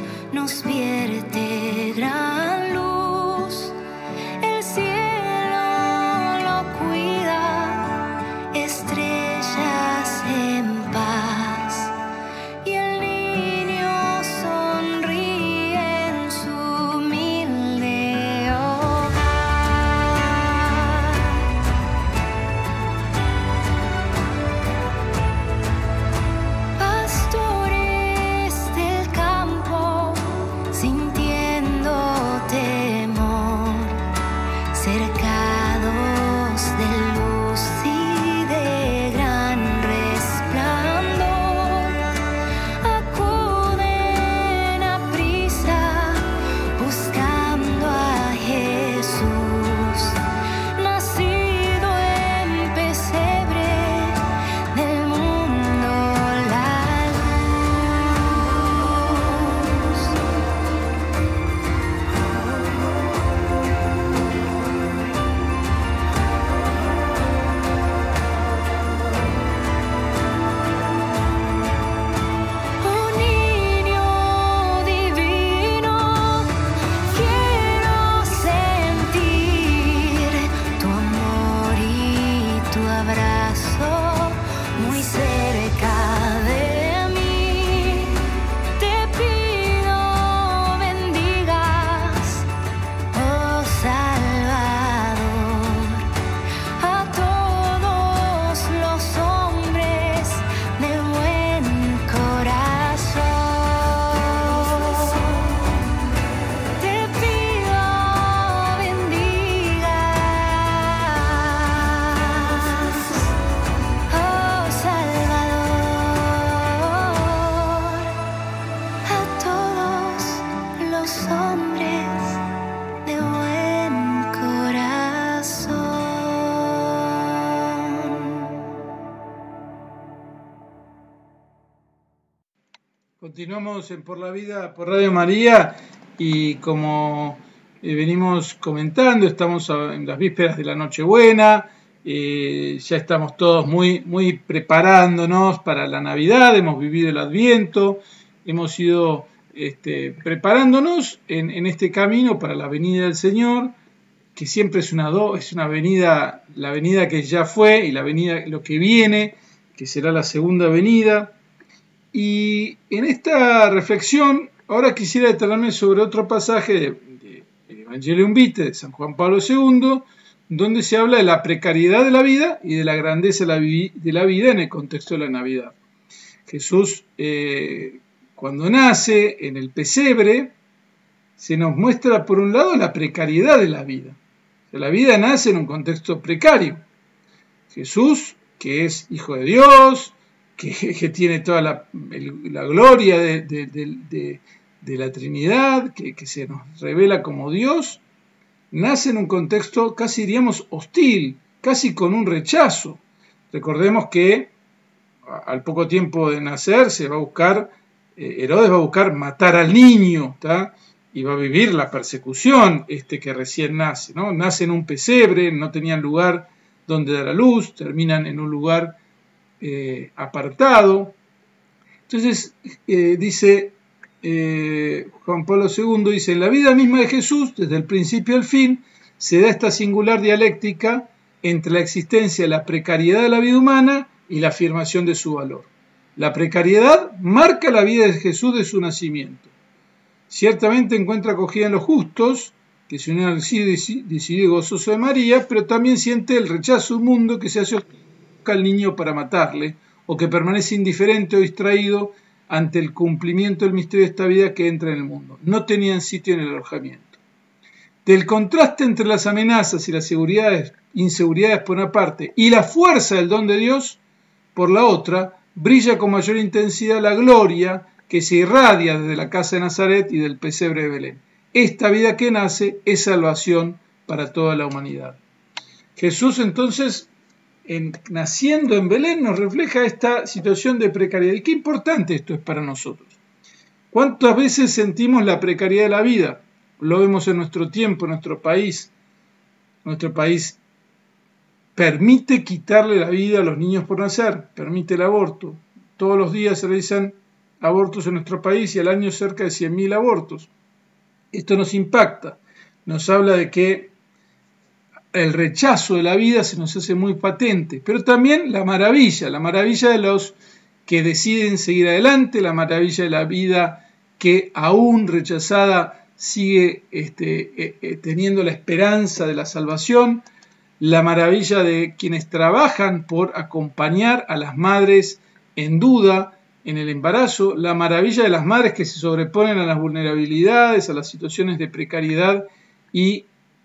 S6: hombres de buen corazón.
S1: Continuamos en Por la Vida por Radio María y como venimos comentando, estamos en las vísperas de la Nochebuena, ya estamos todos muy preparándonos para la Navidad, hemos vivido el Adviento, hemos ido preparándonos en este camino para la venida del Señor, que siempre es una venida, la venida que ya fue y la venida, lo que viene, que será la segunda venida. Y en esta reflexión, ahora quisiera detenerme sobre otro pasaje de Evangelium Vitae de San Juan Pablo II, donde se habla de la precariedad de la vida y de la grandeza de la vida en el contexto de la Navidad. Jesús, cuando nace en el pesebre, se nos muestra por un lado la precariedad de la vida. O sea, la vida nace en un contexto precario. Jesús, que es Hijo de Dios, que tiene toda la gloria de la Trinidad, que se nos revela como Dios, nace en un contexto casi diríamos hostil, casi con un rechazo. Recordemos que al poco tiempo de nacer Herodes va a buscar matar al niño, ¿tá? Y va a vivir la persecución que recién nace, ¿no? Nace en un pesebre, no tenían lugar donde dar a luz, terminan en un lugar apartado. Entonces dice Juan Pablo II, dice: en la vida misma de Jesús, desde el principio al fin, se da esta singular dialéctica entre la existencia de la precariedad de la vida humana y la afirmación de su valor. La precariedad marca la vida de Jesús de su nacimiento. Ciertamente encuentra acogida en los justos, que se unen al decidido y gozoso de María, pero también siente el rechazo de un mundo que se hace al niño para matarle, o que permanece indiferente o distraído ante el cumplimiento del misterio de esta vida que entra en el mundo. No tenían sitio en el alojamiento. Del contraste entre las amenazas y las inseguridades por una parte y la fuerza del don de Dios por la otra, brilla con mayor intensidad la gloria que se irradia desde la casa de Nazaret y del pesebre de Belén. Esta vida que nace es salvación para toda la humanidad. Jesús entonces, naciendo en Belén, nos refleja esta situación de precariedad. Y qué importante esto es para nosotros. ¿Cuántas veces sentimos la precariedad de la vida? Lo vemos en nuestro tiempo, en nuestro país. Nuestro país permite quitarle la vida a los niños por nacer, permite el aborto. Todos los días se realizan abortos en nuestro país y al año cerca de 100.000 abortos. Esto nos impacta, nos habla de que el rechazo de la vida se nos hace muy patente, pero también la maravilla de los que deciden seguir adelante, la maravilla de la vida que aún rechazada sigue teniendo la esperanza de la salvación, la maravilla de quienes trabajan por acompañar a las madres en duda en el embarazo, la maravilla de las madres que se sobreponen a las vulnerabilidades, a las situaciones de precariedad y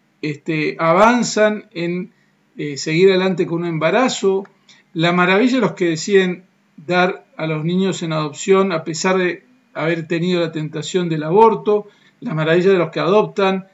S1: avanzan en seguir adelante con un embarazo, la maravilla de los que deciden dar a los niños en adopción a pesar de haber tenido la tentación del aborto, la maravilla de los que adoptan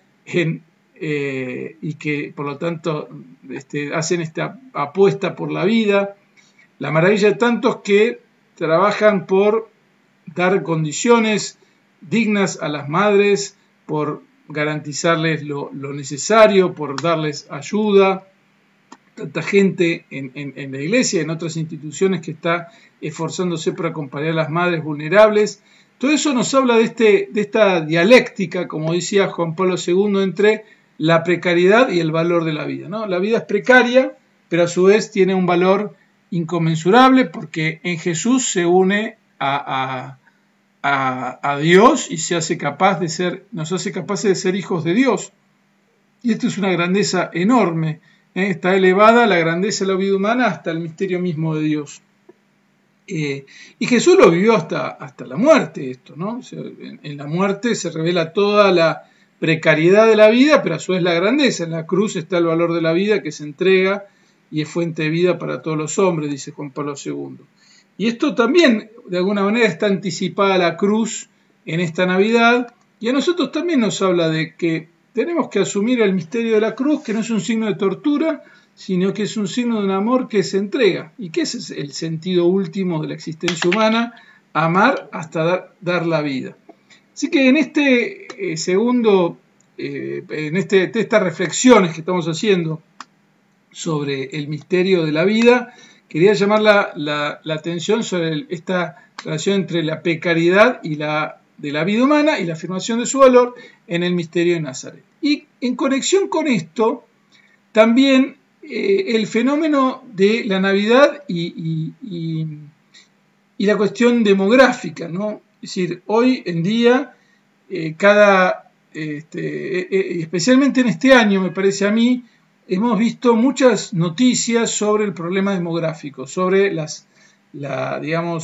S1: y que por lo tanto hacen esta apuesta por la vida, la maravilla de tantos que trabajan por dar condiciones dignas a las madres, por garantizarles lo necesario, por darles ayuda. Tanta gente en la iglesia y en otras instituciones que está esforzándose por acompañar a las madres vulnerables. Todo eso nos habla de esta dialéctica, como decía Juan Pablo II, entre la precariedad y el valor de la vida, ¿no? La vida es precaria, pero a su vez tiene un valor inconmensurable porque en Jesús se une a Dios y nos hace capaces de ser hijos de Dios. Y esto es una grandeza enorme. Está elevada la grandeza de la vida humana hasta el misterio mismo de Dios. Y Jesús lo vivió hasta la muerte, esto, ¿no? O sea, en la muerte se revela toda la precariedad de la vida, pero a su vez la grandeza. En la cruz está el valor de la vida que se entrega y es fuente de vida para todos los hombres, dice Juan Pablo II. Y esto también, de alguna manera, está anticipada la cruz en esta Navidad Y a nosotros también nos habla de que tenemos que asumir el misterio de la cruz, que no es un signo de tortura, sino que es un signo de un amor que se entrega. Y que ese es el sentido último de la existencia humana, amar hasta dar la vida. Así que en este estas reflexiones que estamos haciendo sobre el misterio de la vida, quería llamar la atención sobre esta relación entre la precariedad y de la vida humana y la afirmación de su valor en el misterio de Nazaret. Y en conexión con esto, también el fenómeno de la Navidad y la cuestión demográfica, ¿no? Es decir, hoy en día, especialmente en este año, me parece a mí, hemos visto muchas noticias sobre el problema demográfico, sobre la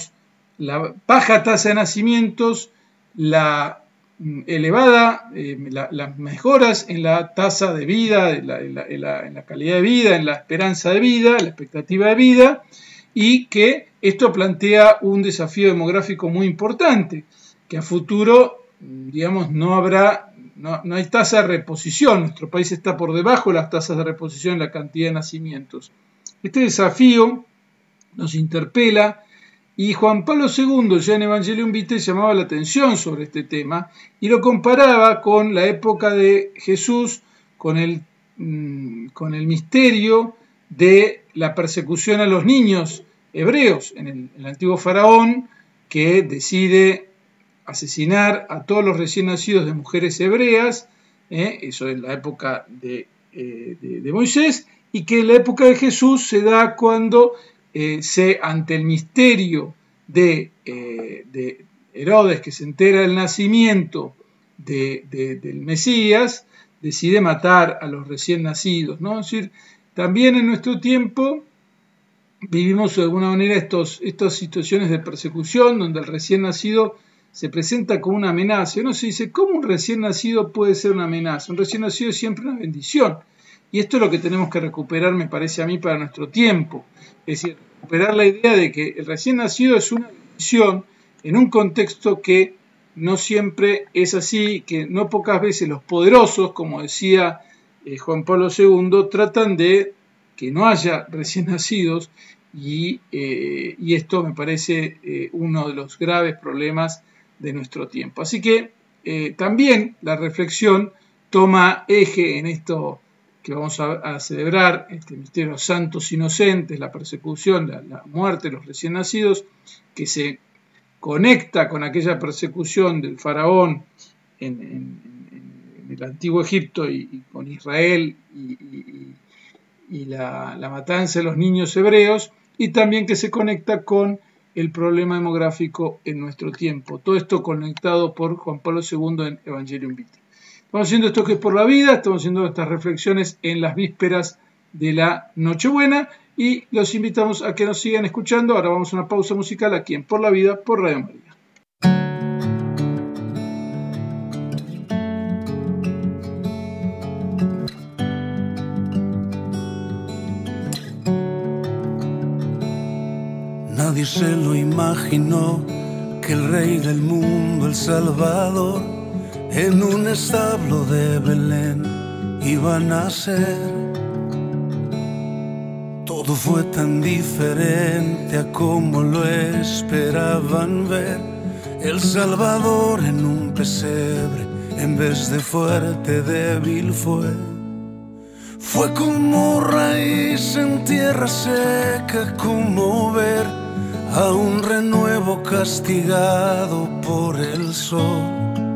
S1: baja tasa de nacimientos, la elevada, las mejoras en la tasa de vida, en la calidad de vida, en la esperanza de vida, la expectativa de vida, y que esto plantea un desafío demográfico muy importante, que a futuro, digamos, no hay tasa de reposición. Nuestro país está por debajo de las tasas de reposición en la cantidad de nacimientos. Este desafío nos interpela y Juan Pablo II, ya en Evangelium Vitae, llamaba la atención sobre este tema y lo comparaba con la época de Jesús, con el misterio de la persecución a los niños hebreos en el antiguo faraón, que decide asesinar a todos los recién nacidos de mujeres hebreas, eso en la época de Moisés, y que en la época de Jesús se da cuando ante el misterio de Herodes, que se entera del nacimiento del Mesías, decide matar a los recién nacidos, ¿no? Es decir, también en nuestro tiempo vivimos de alguna manera estas situaciones de persecución donde el recién nacido se presenta como una amenaza. Uno se dice, ¿cómo un recién nacido puede ser una amenaza? Un recién nacido es siempre una bendición. Y esto es lo que tenemos que recuperar, me parece a mí, para nuestro tiempo. Es decir, recuperar la idea de que el recién nacido es una bendición en un contexto que no siempre es así, que no pocas veces los poderosos, como decía Juan Pablo II, tratan de que no haya recién nacidos y esto me parece uno de los graves problemas de nuestro tiempo. Así que también la reflexión toma eje en esto que vamos a celebrar, este misterio de los santos inocentes, la persecución, la muerte de los recién nacidos, que se conecta con aquella persecución del faraón en el antiguo Egipto y con Israel y la matanza de los niños hebreos, y también que se conecta con el problema demográfico en nuestro tiempo. Todo esto conectado por Juan Pablo II en Evangelium Vitae. Estamos haciendo esto que es por la vida, estamos haciendo estas reflexiones en las vísperas de la Nochebuena y los invitamos a que nos sigan escuchando. Ahora vamos a una pausa musical aquí en Por la Vida, por Radio María.
S5: Nadie se lo imaginó que el Rey del mundo, el Salvador, en un establo de Belén iba a nacer. Todo fue tan diferente a como lo esperaban ver. El Salvador en un pesebre, en vez de fuerte, débil fue. Fue como raíz en tierra seca, como ver a un renuevo castigado por el sol.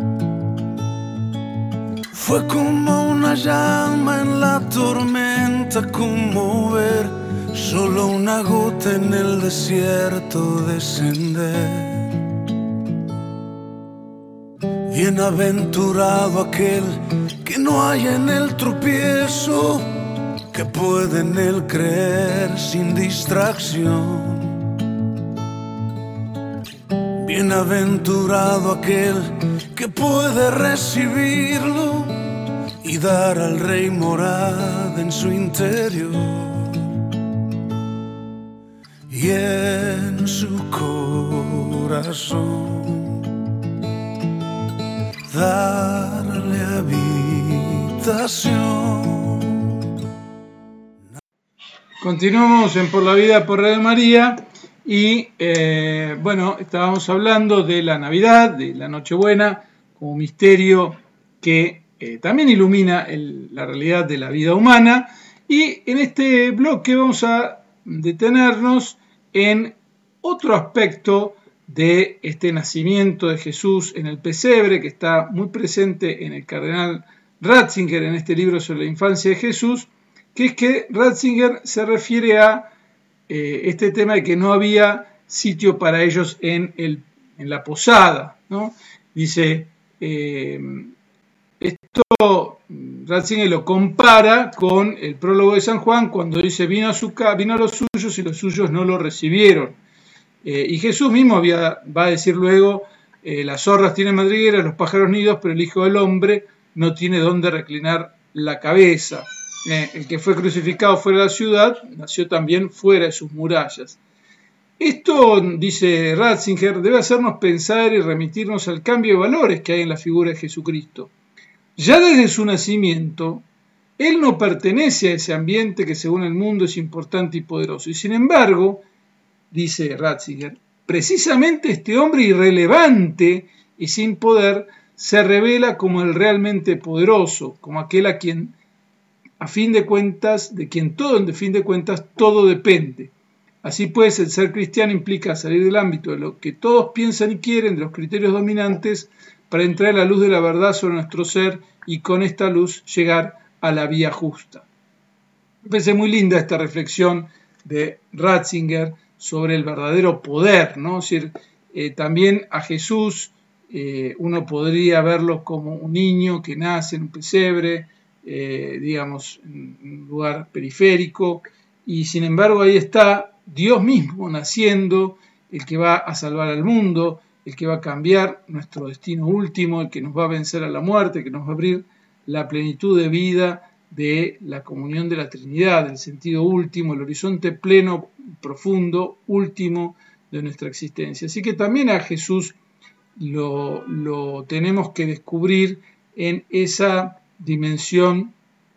S5: Fue como una llama en la tormenta, como ver solo una gota en el desierto descender. Bienaventurado aquel que no hay en él tropiezo, que puede en él creer sin distracción. Bienaventurado aquel que puede recibirlo y dar al Rey morada en su interior y en su corazón. darle habitación.
S1: Continuamos en Por la Vida por Radio María y bueno, estábamos hablando de la Navidad, de la Nochebuena, como misterio que también ilumina la realidad de la vida humana. Y en este bloque vamos a detenernos en otro aspecto de este nacimiento de Jesús en el pesebre, que está muy presente en el cardenal Ratzinger en este libro sobre la infancia de Jesús, que es que Ratzinger se refiere a este tema de que no había sitio para ellos en la posada, ¿no? Dice, esto Ratzinger lo compara con el prólogo de San Juan, cuando dice, vino a los suyos y los suyos no lo recibieron. Y Jesús mismo va a decir luego, las zorras tienen madrigueras, los pájaros nidos, pero el Hijo del Hombre no tiene dónde reclinar la cabeza. El que fue crucificado fuera de la ciudad, nació también fuera de sus murallas. Esto, dice Ratzinger, debe hacernos pensar y remitirnos al cambio de valores que hay en la figura de Jesucristo. Ya desde su nacimiento, él no pertenece a ese ambiente que según el mundo es importante y poderoso. Y sin embargo, dice Ratzinger, precisamente este hombre irrelevante y sin poder se revela como el realmente poderoso, como aquel de quien todo depende. Así pues, el ser cristiano implica salir del ámbito de lo que todos piensan y quieren, de los criterios dominantes, para entrar en la luz de la verdad sobre nuestro ser y con esta luz llegar a la vía justa. Me parece muy linda esta reflexión de Ratzinger sobre el verdadero poder, ¿no? Es decir, también a Jesús uno podría verlo como un niño que nace en un pesebre, digamos, en un lugar periférico, y sin embargo ahí está Dios mismo naciendo, el que va a salvar al mundo, el que va a cambiar nuestro destino último, el que nos va a vencer a la muerte, el que nos va a abrir la plenitud de vida de la comunión de la Trinidad, el sentido último, el horizonte pleno, profundo, último de nuestra existencia. Así que también a Jesús lo tenemos que descubrir en esa dimensión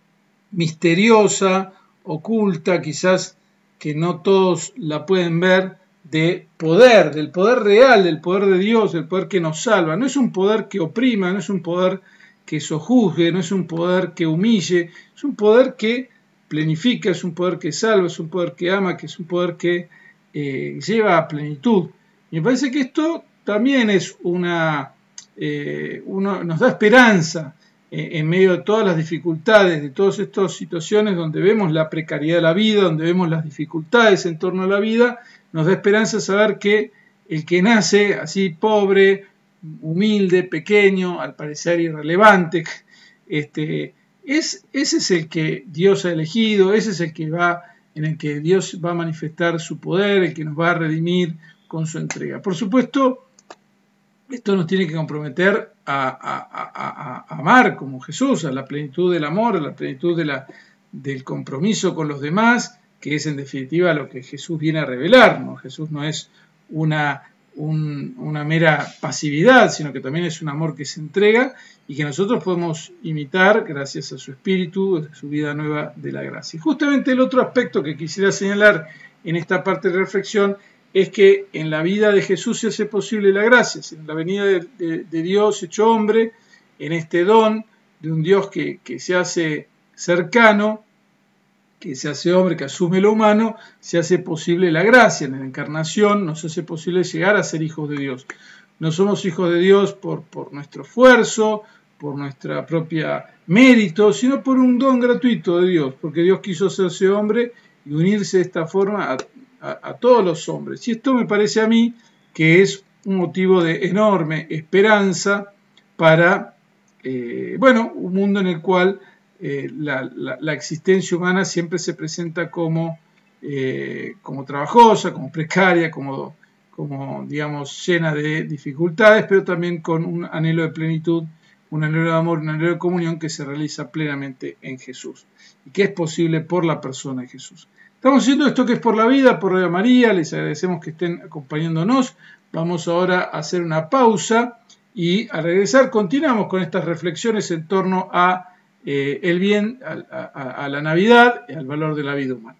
S1: misteriosa, oculta, quizás que no todos la pueden ver, de poder, del poder real, del poder de Dios, del poder que nos salva. No es un poder que oprima, no es un poder que sojuzgue, no es un poder que humille, es un poder que plenifica, es un poder que salva, es un poder que ama, que es un poder que lleva a plenitud. Y me parece que esto también es nos da esperanza en medio de todas las dificultades, de todas estas situaciones donde vemos la precariedad de la vida, donde vemos las dificultades en torno a la vida, nos da esperanza saber que el que nace así pobre, humilde, pequeño, al parecer irrelevante, ese es el que Dios ha elegido, ese es el que en el que Dios va a manifestar su poder, el que nos va a redimir con su entrega. Por supuesto, esto nos tiene que comprometer a amar como Jesús, a la plenitud del amor, a la plenitud del compromiso con los demás, que es en definitiva lo que Jesús viene a revelarnos. Jesús no es una mera pasividad, sino que también es un amor que se entrega y que nosotros podemos imitar gracias a su espíritu, a su vida nueva de la gracia. Y justamente el otro aspecto que quisiera señalar en esta parte de reflexión es que en la vida de Jesús se hace posible la gracia, en la venida de Dios hecho hombre, en este don de un Dios que se hace cercano, que se hace hombre, que asume lo humano, se hace posible la gracia. En la encarnación nos hace posible llegar a ser hijos de Dios. No somos hijos de Dios por nuestro esfuerzo, por nuestra propia mérito, sino por un don gratuito de Dios, porque Dios quiso hacerse hombre y unirse de esta forma a todos los hombres. Y esto me parece a mí que es un motivo de enorme esperanza para un mundo en el cual la existencia humana siempre se presenta como trabajosa, como precaria, como digamos llena de dificultades, pero también con un anhelo de plenitud, un anhelo de amor, un anhelo de comunión que se realiza plenamente en Jesús y que es posible por la persona de Jesús. Estamos haciendo esto que es Por la Vida, por Radio María. Les agradecemos que estén acompañándonos. Vamos ahora a hacer una pausa y al regresar continuamos con estas reflexiones en torno a el bien, a la Navidad y al valor de la vida humana.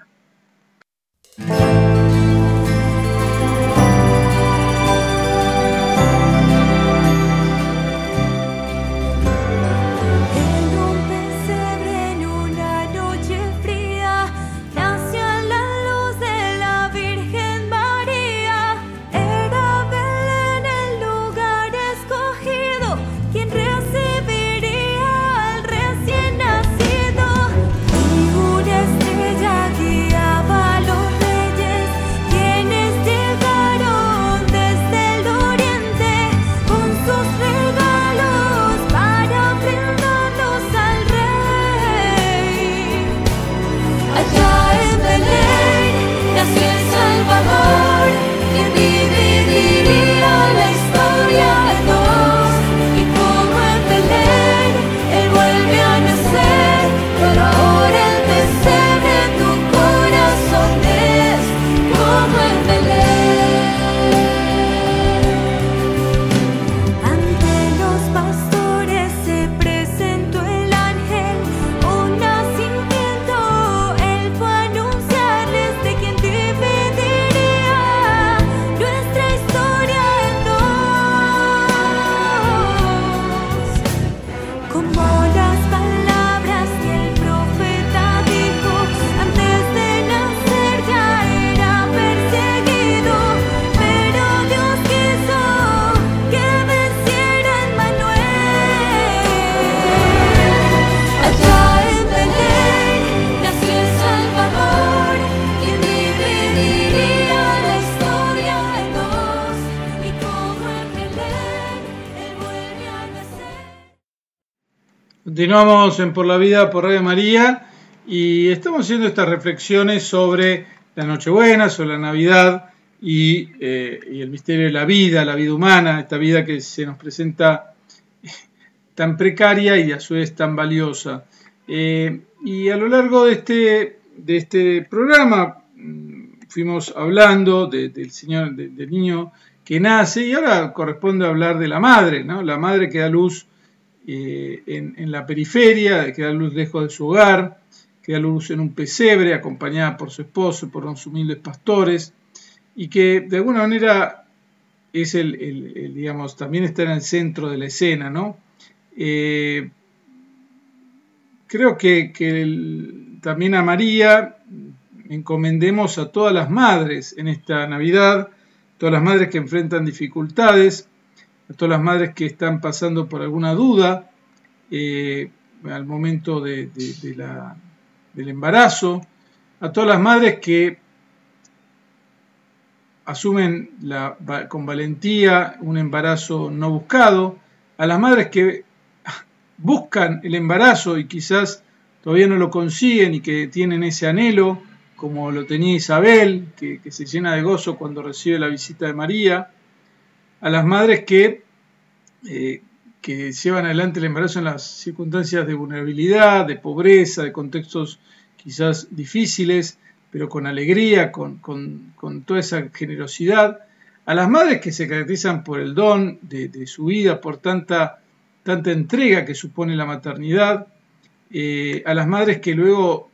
S1: Continuamos en Por la Vida por Radio María y estamos haciendo estas reflexiones sobre la Nochebuena, sobre la Navidad y el misterio de la vida humana, esta vida que se nos presenta tan precaria y a su vez tan valiosa. Y a lo largo de este programa fuimos hablando del niño que nace y ahora corresponde hablar de la madre, ¿no? La madre que da luz en la periferia, que da luz lejos de su hogar, que da luz en un pesebre, acompañada por su esposo, por unos humildes pastores, y que de alguna manera es digamos, también está en el centro de la escena, ¿no? Creo que también a María encomendemos a todas las madres en esta Navidad, todas las madres que enfrentan dificultades, a todas las madres que están pasando por alguna duda al momento del embarazo, a todas las madres que asumen con valentía un embarazo no buscado, a las madres que buscan el embarazo y quizás todavía no lo consiguen y que tienen ese anhelo, como lo tenía Isabel, que se llena de gozo cuando recibe la visita de María, a las madres que llevan adelante el embarazo en las circunstancias de vulnerabilidad, de pobreza, de contextos quizás difíciles, pero con alegría, con toda esa generosidad, a las madres que se caracterizan por el don de su vida, por tanta entrega que supone la maternidad, a las madres que luego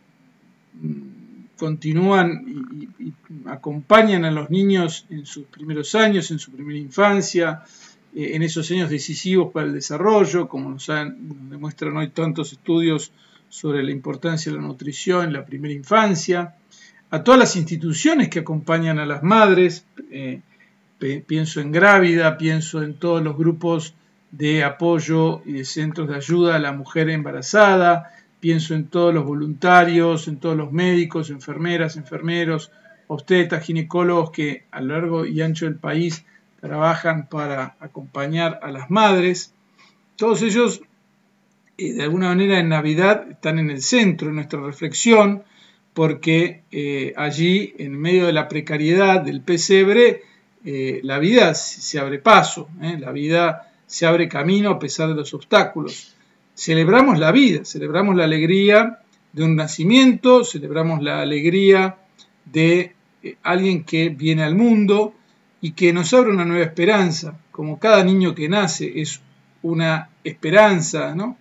S1: continúan y acompañan a los niños en sus primeros años, en su primera infancia, en esos años decisivos para el desarrollo, como nos demuestran hoy tantos estudios sobre la importancia de la nutrición en la primera infancia, a todas las instituciones que acompañan a las madres, pienso en Grávida, pienso en todos los grupos de apoyo y de centros de ayuda a la mujer embarazada, pienso en todos los voluntarios, en todos los médicos, enfermeras, enfermeros, obstetras, ginecólogos que a lo largo y ancho del país trabajan para acompañar a las madres. Todos ellos, de alguna manera, en Navidad están en el centro de nuestra reflexión, porque allí, en medio de la precariedad del pesebre, la vida se abre paso, la vida se abre camino a pesar de los obstáculos. Celebramos la vida, celebramos la alegría de un nacimiento, celebramos la alegría de alguien que viene al mundo y que nos abre una nueva esperanza, como cada niño que nace es una esperanza, ¿no?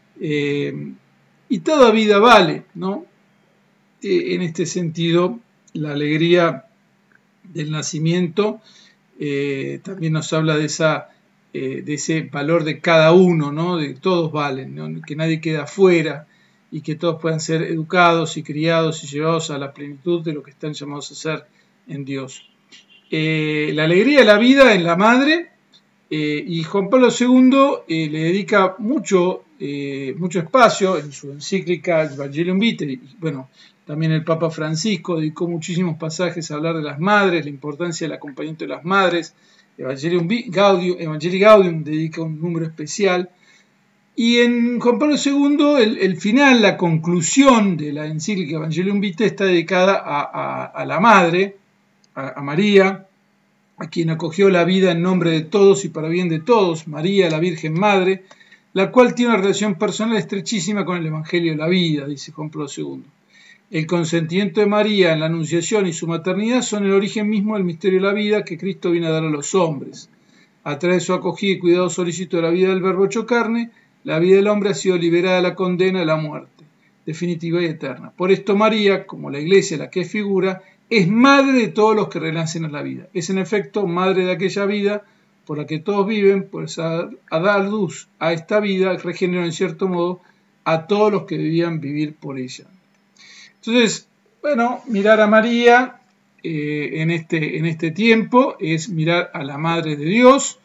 S1: Y toda vida vale, ¿no? En este sentido, la alegría del nacimiento también nos habla de ese valor de cada uno, ¿no? De que todos valen, ¿no? Que nadie queda afuera y que todos puedan ser educados y criados y llevados a la plenitud de lo que están llamados a ser en Dios. La alegría de la vida en la madre, y Juan Pablo II le dedica mucho espacio en su encíclica Evangelium Vitae, y bueno, también el Papa Francisco dedicó muchísimos pasajes a hablar de las madres, la importancia del acompañamiento de las madres. Evangelii Gaudium dedica un número especial. Y en Juan Pablo II, el final, la conclusión de la encíclica Evangelium Vitae está dedicada a la madre, a María, a quien acogió la vida en nombre de todos y para bien de todos, María, la Virgen Madre, la cual tiene una relación personal estrechísima con el Evangelio de la vida, dice Juan Pablo II. El consentimiento de María en la Anunciación y su maternidad son el origen mismo del misterio de la vida que Cristo viene a dar a los hombres. A través de su acogida y cuidado solícito de la vida del Verbo hecho carne, la vida del hombre ha sido liberada de la condena de la muerte, definitiva y eterna. Por esto María, como la Iglesia, la que es figura, es madre de todos los que renacen a la vida. Es en efecto madre de aquella vida por la que todos viven, pues a dar luz a esta vida regeneró en cierto modo a todos los que debían vivir por ella. Entonces, bueno, mirar a María en este tiempo es mirar a la Madre de Dios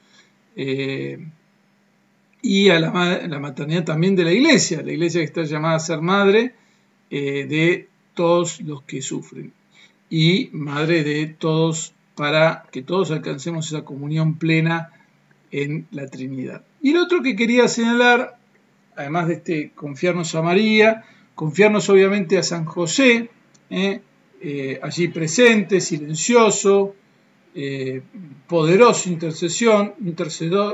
S1: y a la maternidad también de la Iglesia que está llamada a ser madre de todos los que sufren y madre de todos para que todos alcancemos esa comunión plena en la Trinidad. Y lo otro que quería señalar, además de confiarnos a María, confiarnos obviamente a San José, allí presente, silencioso, poderoso intercesor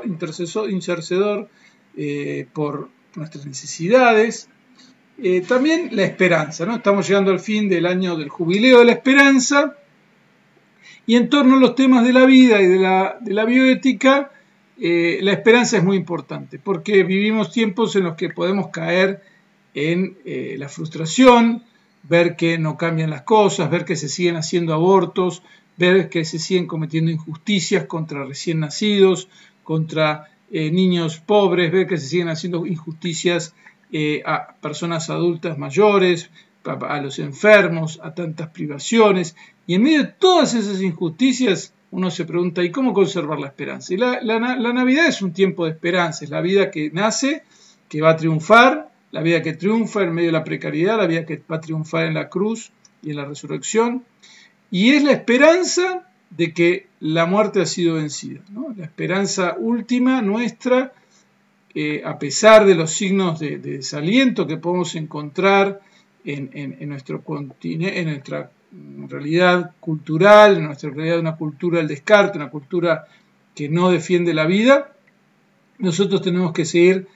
S1: por nuestras necesidades. También la esperanza, ¿no? Estamos llegando al fin del año del jubileo de la esperanza y en torno a los temas de la vida y de la bioética, la esperanza es muy importante porque vivimos tiempos en los que podemos caer en la frustración, ver que no cambian las cosas, ver que se siguen haciendo abortos, ver que se siguen cometiendo injusticias contra recién nacidos, contra niños pobres, ver que se siguen haciendo injusticias a personas adultas mayores, a los enfermos, a tantas privaciones. Y en medio de todas esas injusticias uno se pregunta, ¿y cómo conservar la esperanza? Y la Navidad es un tiempo de esperanza, es la vida que nace, que va a triunfar, la vida que triunfa en medio de la precariedad, la vida que va a triunfar en la cruz y en la resurrección. Y es la esperanza de que la muerte ha sido vencida, ¿no? La esperanza última nuestra, a pesar de los signos de desaliento que podemos encontrar en nuestra realidad cultural, en nuestra realidad una cultura del descarte, una cultura que no defiende la vida, nosotros tenemos que seguir,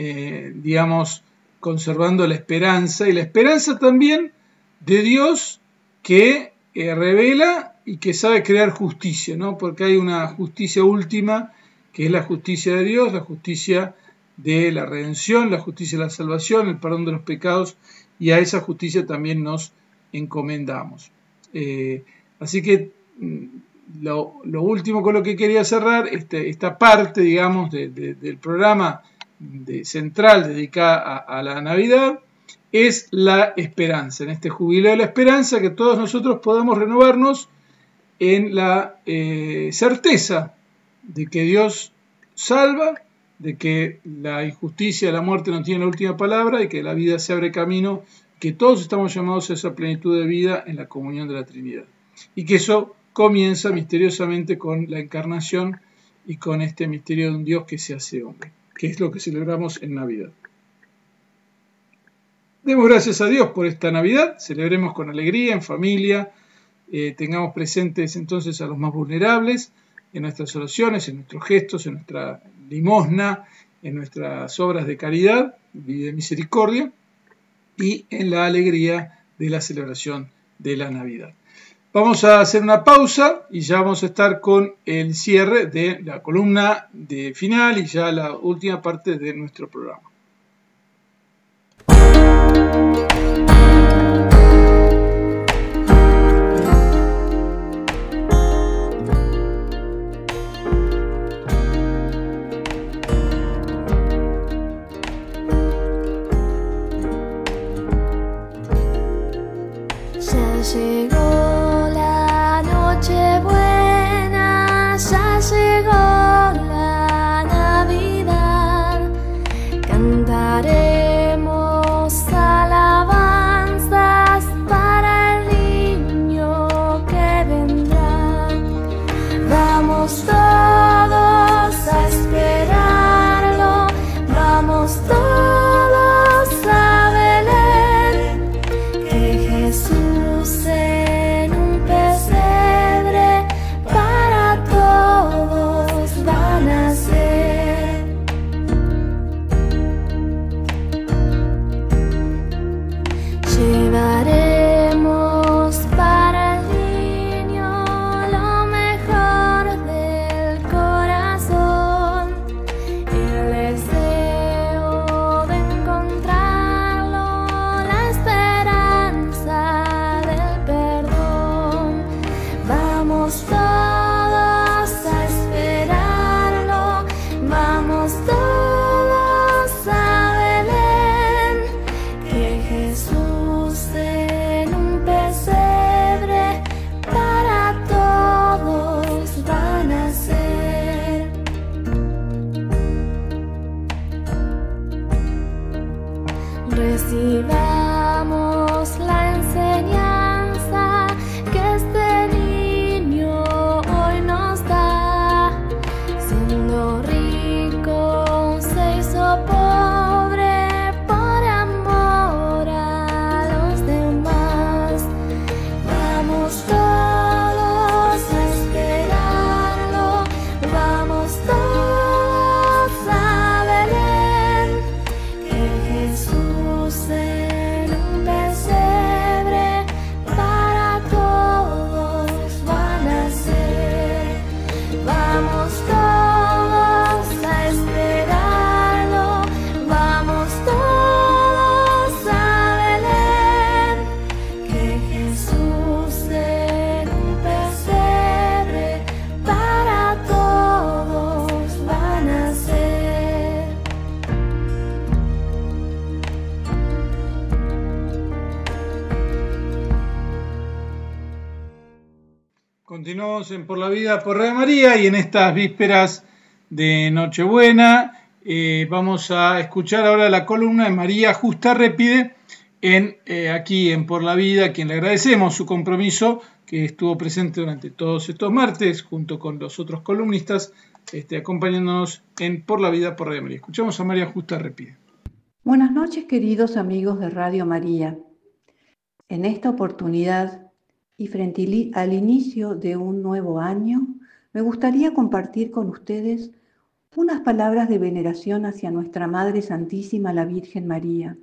S1: conservando la esperanza, y la esperanza también de Dios que revela y que sabe crear justicia, ¿no? Porque hay una justicia última que es la justicia de Dios, la justicia de la redención, la justicia de la salvación, el perdón de los pecados, y a esa justicia también nos encomendamos. Así que lo último con lo que quería cerrar esta parte, digamos, del programa central dedicada a la Navidad, es la esperanza, en este jubileo de la esperanza, que todos nosotros podamos renovarnos en la certeza de que Dios salva, de que la injusticia, la muerte no tiene la última palabra y que la vida se abre camino, que todos estamos llamados a esa plenitud de vida en la comunión de la Trinidad. Y que eso comienza misteriosamente con la encarnación y con este misterio de un Dios que se hace hombre, que es lo que celebramos en Navidad. Demos gracias a Dios por esta Navidad, celebremos con alegría, en familia, tengamos presentes entonces a los más vulnerables en nuestras oraciones, en nuestros gestos, en nuestra limosna, en nuestras obras de caridad y de misericordia, y en la alegría de la celebración de la Navidad. Vamos a hacer una pausa y ya vamos a estar con el cierre de la columna de final y ya la última parte de nuestro programa.
S6: Llegó la noche buena, ya llegó la Navidad. Cantaremos alabanzas para el niño que vendrá. Vamos todos a esperarlo, vamos todos a Belén, que Jesús en un pesebre para todos va a nacer. Llevaremos para el niño lo mejor del corazón, el deseo de encontrarlo, la esperanza del perdón. Vamos todos a esperarlo, vamos todos a Belén, que Jesús en un pesebre para todos va a nacer. Recibamos la enseñanza que este niño hoy nos da. Siendo rico se hizo pobre por amor a los demás. Vamos todos a esperarlo, vamos todos a Belén, que Jesús en un pesebre para todos va a nacer. Vamos todos a esperarlo, vamos todos a Belén, que Jesús en un pesebre para todos va a nacer.
S1: Continuamos en Por la Vida por Radio María y en estas vísperas de Nochebuena vamos a escuchar ahora la columna de María Justa Répide aquí en Por la Vida, a quien le agradecemos su compromiso, que estuvo presente durante todos estos martes junto con los otros columnistas acompañándonos en Por la Vida por Radio María. Escuchamos a María Justa Répide.
S7: Buenas noches, queridos amigos de Radio María. En esta oportunidad y frente al inicio de un nuevo año, me gustaría compartir con ustedes unas palabras de veneración hacia nuestra Madre Santísima, la Virgen María.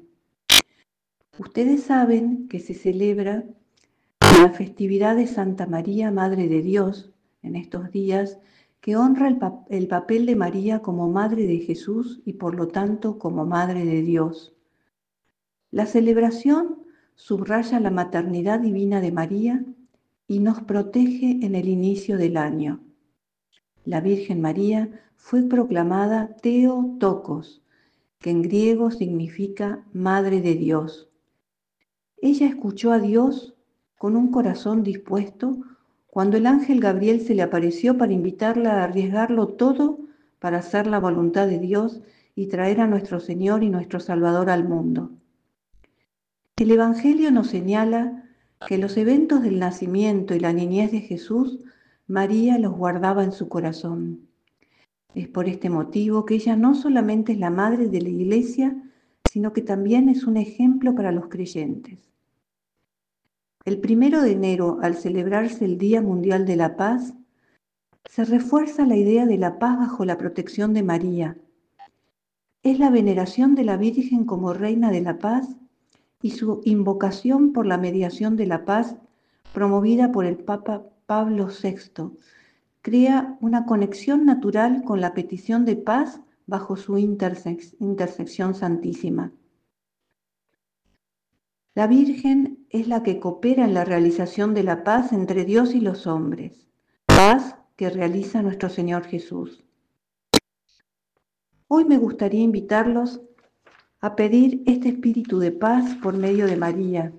S7: Ustedes saben que se celebra la festividad de Santa María, Madre de Dios, en estos días, que honra el papel de María como Madre de Jesús y por lo tanto como Madre de Dios. La celebración subraya la maternidad divina de María y nos protege en el inicio del año. La Virgen María fue proclamada Theotokos, que en griego significa Madre de Dios. Ella escuchó a Dios con un corazón dispuesto cuando el ángel Gabriel se le apareció para invitarla a arriesgarlo todo para hacer la voluntad de Dios y traer a nuestro Señor y nuestro Salvador al mundo. El Evangelio nos señala que los eventos del nacimiento y la niñez de Jesús, María los guardaba en su corazón. Es por este motivo que ella no solamente es la madre de la Iglesia, sino que también es un ejemplo para los creyentes. El 1 de enero, al celebrarse el Día Mundial de la Paz, se refuerza la idea de la paz bajo la protección de María. Es la veneración de la Virgen como Reina de la Paz y su invocación por la mediación de la paz promovida por el Papa Pablo VI, crea una conexión natural con la petición de paz bajo su intersección santísima. La Virgen es la que coopera en la realización de la paz entre Dios y los hombres, paz que realiza nuestro Señor Jesús. Hoy me gustaría invitarlos a pedir este espíritu de paz por medio de María.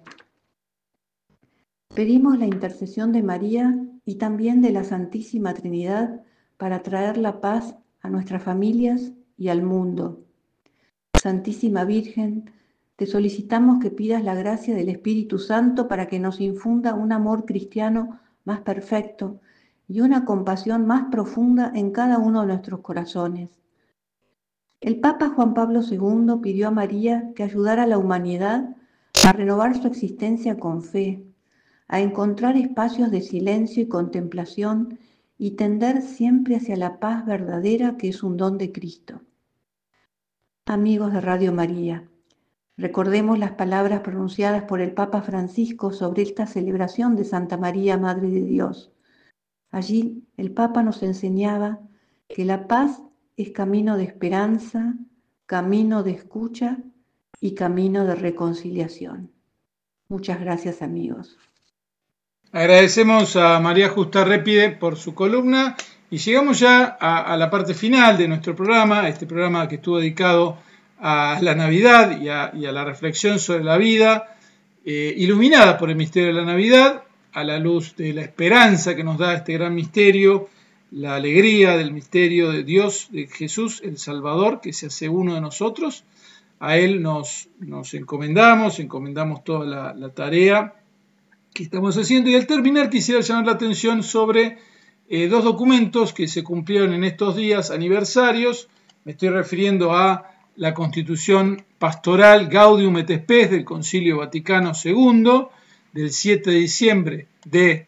S7: Pedimos la intercesión de María y también de la Santísima Trinidad para traer la paz a nuestras familias y al mundo. Santísima Virgen, te solicitamos que pidas la gracia del Espíritu Santo para que nos infunda un amor cristiano más perfecto y una compasión más profunda en cada uno de nuestros corazones. El Papa Juan Pablo II pidió a María que ayudara a la humanidad a renovar su existencia con fe, a encontrar espacios de silencio y contemplación y tender siempre hacia la paz verdadera que es un don de Cristo. Amigos de Radio María, recordemos las palabras pronunciadas por el Papa Francisco sobre esta celebración de Santa María, Madre de Dios. Allí el Papa nos enseñaba que la paz es camino de esperanza, camino de escucha y camino de reconciliación. Muchas gracias, amigos.
S1: Agradecemos a María Justa Répide por su columna y llegamos ya a la parte final de nuestro programa, este programa que estuvo dedicado a la Navidad y a la reflexión sobre la vida, iluminada por el misterio de la Navidad, a la luz de la esperanza que nos da este gran misterio, la alegría del misterio de Dios, de Jesús, el Salvador, que se hace uno de nosotros. A Él nos encomendamos toda la tarea que estamos haciendo. Y al terminar quisiera llamar la atención sobre dos documentos que se cumplieron en estos días aniversarios. Me estoy refiriendo a la Constitución Pastoral Gaudium et Spes del Concilio Vaticano II del 7 de diciembre de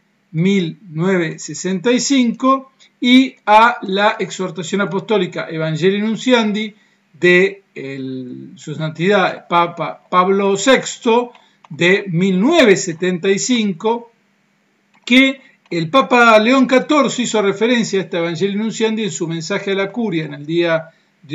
S1: 1965 y a la Exhortación Apostólica Evangelii Nunciandi de Su Santidad Papa Pablo VI de 1975, que el Papa León XIV hizo referencia a esta Evangelii Nunciandi en su mensaje a la Curia en el día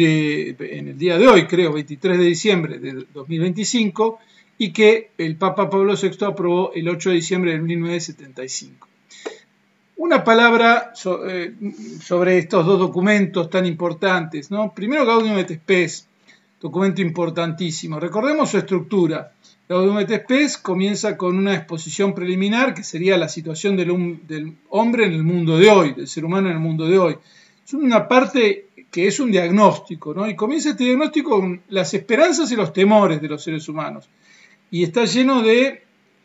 S1: de hoy, creo, 23 de diciembre de 2025, y que el Papa Pablo VI aprobó el 8 de diciembre de 1975. Una palabra sobre estos dos documentos tan importantes, ¿no? Primero, Gaudium et Spes, documento importantísimo. Recordemos su estructura. Gaudium et Spes comienza con una exposición preliminar que sería la situación del hombre en el mundo de hoy, del ser humano en el mundo de hoy. Es una parte que es un diagnóstico, ¿no? Y comienza este diagnóstico con las esperanzas y los temores de los seres humanos. Y está lleno de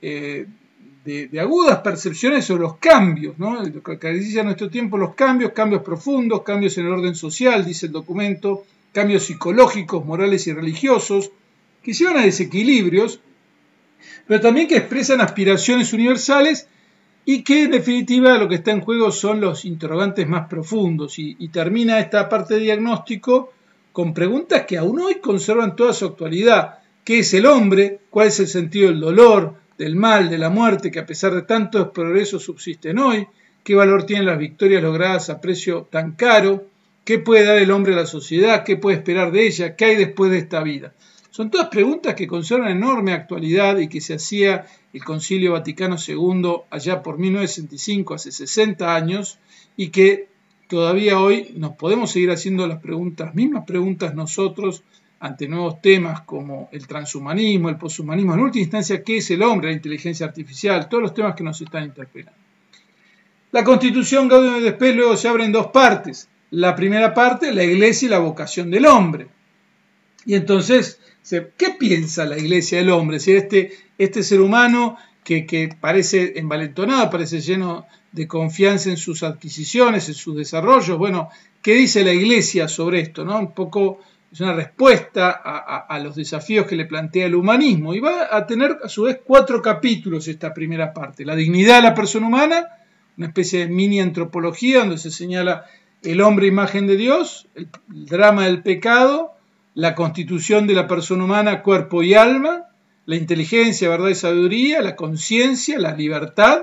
S1: agudas percepciones sobre los cambios, ¿no? Lo que caracteriza en nuestro tiempo los cambios profundos, cambios en el orden social, dice el documento, cambios psicológicos, morales y religiosos, que llevan a desequilibrios, pero también que expresan aspiraciones universales y que en definitiva lo que está en juego son los interrogantes más profundos. Y termina esta parte de diagnóstico con preguntas que aún hoy conservan toda su actualidad. ¿Qué es el hombre? ¿Cuál es el sentido del dolor, del mal, de la muerte, que a pesar de tantos progresos subsisten hoy? ¿Qué valor tienen las victorias logradas a precio tan caro? ¿Qué puede dar el hombre a la sociedad? ¿Qué puede esperar de ella? ¿Qué hay después de esta vida? Son todas preguntas que conservan enorme actualidad y que se hacía el Concilio Vaticano II allá por 1965, hace 60 años, y que todavía hoy nos podemos seguir haciendo las mismas preguntas nosotros ante nuevos temas como el transhumanismo, el poshumanismo, en última instancia, ¿qué es el hombre? La inteligencia artificial, todos los temas que nos están interpelando. La Constitución Gaudium et Spes luego se abre en dos partes. La primera parte, la Iglesia y la vocación del hombre. Y entonces, ¿qué piensa la Iglesia del hombre? Si este ser humano que parece envalentonado, parece lleno de confianza en sus adquisiciones, en sus desarrollos. Bueno, ¿qué dice la Iglesia sobre esto, no? Un poco es una respuesta a los desafíos que le plantea el humanismo. Y va a tener a su vez 4 capítulos esta primera parte. La dignidad de la persona humana, una especie de mini antropología donde se señala el hombre imagen de Dios, el drama del pecado, la constitución de la persona humana, cuerpo y alma, la inteligencia, verdad y sabiduría, la conciencia, la libertad,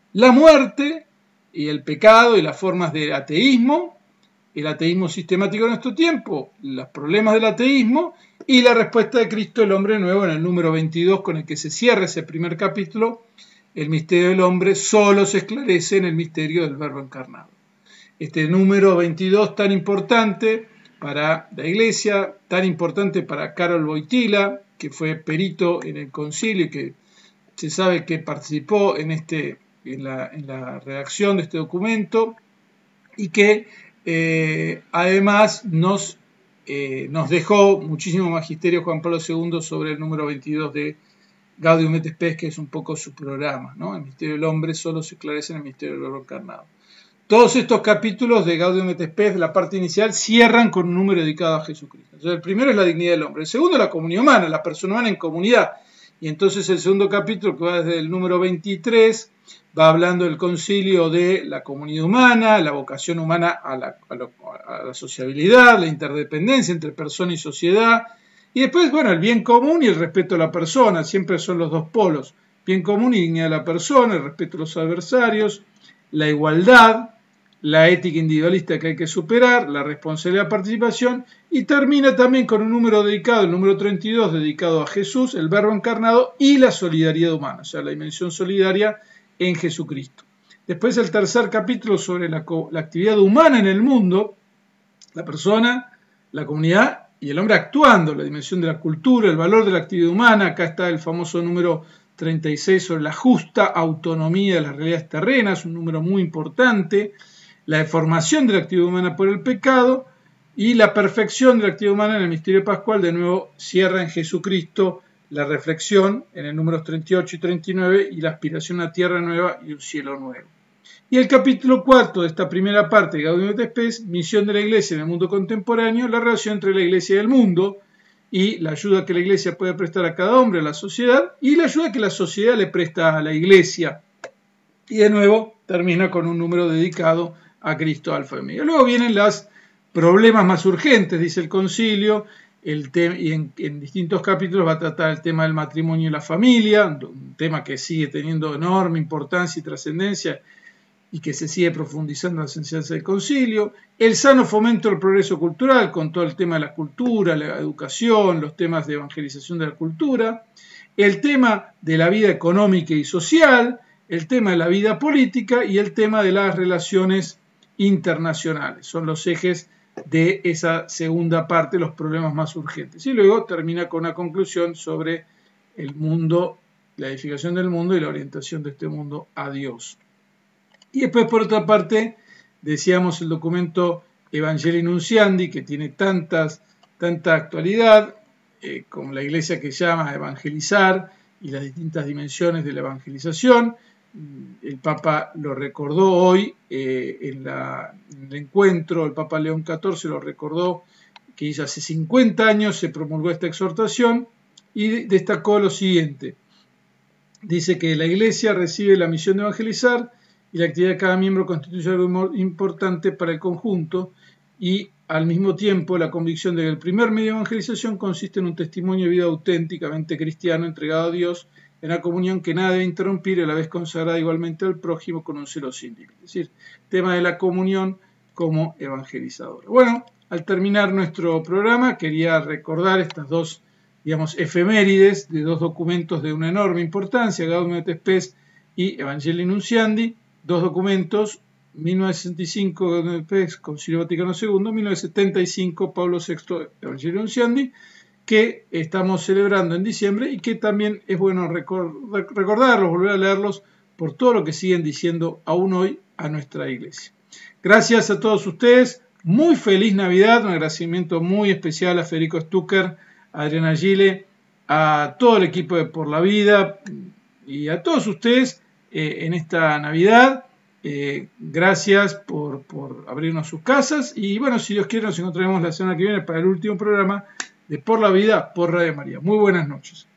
S1: la muerte y el pecado y las formas de ateísmo, el ateísmo sistemático de nuestro tiempo, los problemas del ateísmo y la respuesta de Cristo, el hombre nuevo, en el número 22, con el que se cierra ese primer capítulo. El misterio del hombre solo se esclarece en el misterio del Verbo encarnado. Este número 22 tan importante para la Iglesia, tan importante para Karol Wojtyła, que fue perito en el concilio y que se sabe que participó en la redacción de este documento, y que además nos dejó muchísimo magisterio Juan Pablo II sobre el número 22 de Gaudium et Spes, que es un poco su programa, ¿no? El misterio del hombre solo se esclarece en el misterio del Verbo encarnado. Todos estos capítulos de Gaudium et Spes, la parte inicial, cierran con un número dedicado a Jesucristo. Entonces, el primero es la dignidad del hombre, el segundo la comunión humana, la persona humana en comunidad. Y entonces el segundo capítulo, que va desde el número 23, va hablando del concilio de la comunidad humana, la vocación humana a la sociabilidad, la interdependencia entre persona y sociedad. Y después, bueno, el bien común y el respeto a la persona, siempre son los dos polos. Bien común y dignidad de la persona, el respeto a los adversarios, la igualdad, la ética individualista que hay que superar, la responsabilidad de participación, y termina también con un número dedicado, el número 32, dedicado a Jesús, el Verbo encarnado, y la solidaridad humana, o sea, la dimensión solidaria en Jesucristo. Después el tercer capítulo sobre la actividad humana en el mundo, la persona, la comunidad y el hombre actuando, la dimensión de la cultura, el valor de la actividad humana. Acá está el famoso número 36 sobre la justa autonomía de las realidades terrenas, un número muy importante, la deformación de la actividad humana por el pecado y la perfección de la actividad humana en el misterio pascual. De nuevo cierra en Jesucristo la reflexión en el número 38 y 39 y la aspiración a una tierra nueva y un cielo nuevo. Y el capítulo 4 de esta primera parte de Gaudium et Spes, misión de la Iglesia en el mundo contemporáneo, la relación entre la Iglesia y el mundo, y la ayuda que la Iglesia puede prestar a cada hombre, a la sociedad, y la ayuda que la sociedad le presta a la Iglesia. Y de nuevo termina con un número dedicado a Cristo, Alfa y Omega. Luego vienen los problemas más urgentes, dice el concilio, y en distintos capítulos va a tratar el tema del matrimonio y la familia, un tema que sigue teniendo enorme importancia y trascendencia y que se sigue profundizando en las enseñanzas del concilio, el sano fomento del progreso cultural, con todo el tema de la cultura, la educación, los temas de evangelización de la cultura, el tema de la vida económica y social, el tema de la vida política y el tema de las relaciones internacionales. Son los ejes de esa segunda parte, los problemas más urgentes. Y luego termina con una conclusión sobre el mundo, la edificación del mundo y la orientación de este mundo a Dios. Y después, por otra parte, decíamos el documento Evangelii Nunciandi, que tiene tanta actualidad, como la Iglesia que llama a evangelizar y las distintas dimensiones de la evangelización. El Papa lo recordó hoy en el encuentro, el Papa León XIV lo recordó, que hizo hace 50 años se promulgó esta exhortación y destacó lo siguiente. Dice que la Iglesia recibe la misión de evangelizar y la actividad de cada miembro constituye algo importante para el conjunto, y al mismo tiempo la convicción de que el primer medio de evangelización consiste en un testimonio de vida auténticamente cristiano entregado a Dios en la comunión que nada debe interrumpir y a la vez consagrada igualmente al prójimo con un celo sin límite. Es decir, tema de la comunión como evangelizadora. Bueno, al terminar nuestro programa quería recordar estas dos, efemérides de dos documentos de una enorme importancia, Gaudium et Spes y Evangelii Nunciandi, dos documentos, 1965 Gaudium et Spes, Concilio Vaticano II, 1975 Pablo VI, Evangelii Nunciandi, que estamos celebrando en diciembre y que también es bueno recordarlos, volver a leerlos por todo lo que siguen diciendo aún hoy a nuestra Iglesia. Gracias a todos ustedes, muy feliz Navidad, un agradecimiento muy especial a Federico Stucker, a Adriana Gile, a todo el equipo de Por la Vida y a todos ustedes en esta Navidad. Gracias por abrirnos sus casas y bueno, si Dios quiere nos encontraremos la semana que viene para el último programa de Por la Vida por Radio María. Muy buenas noches.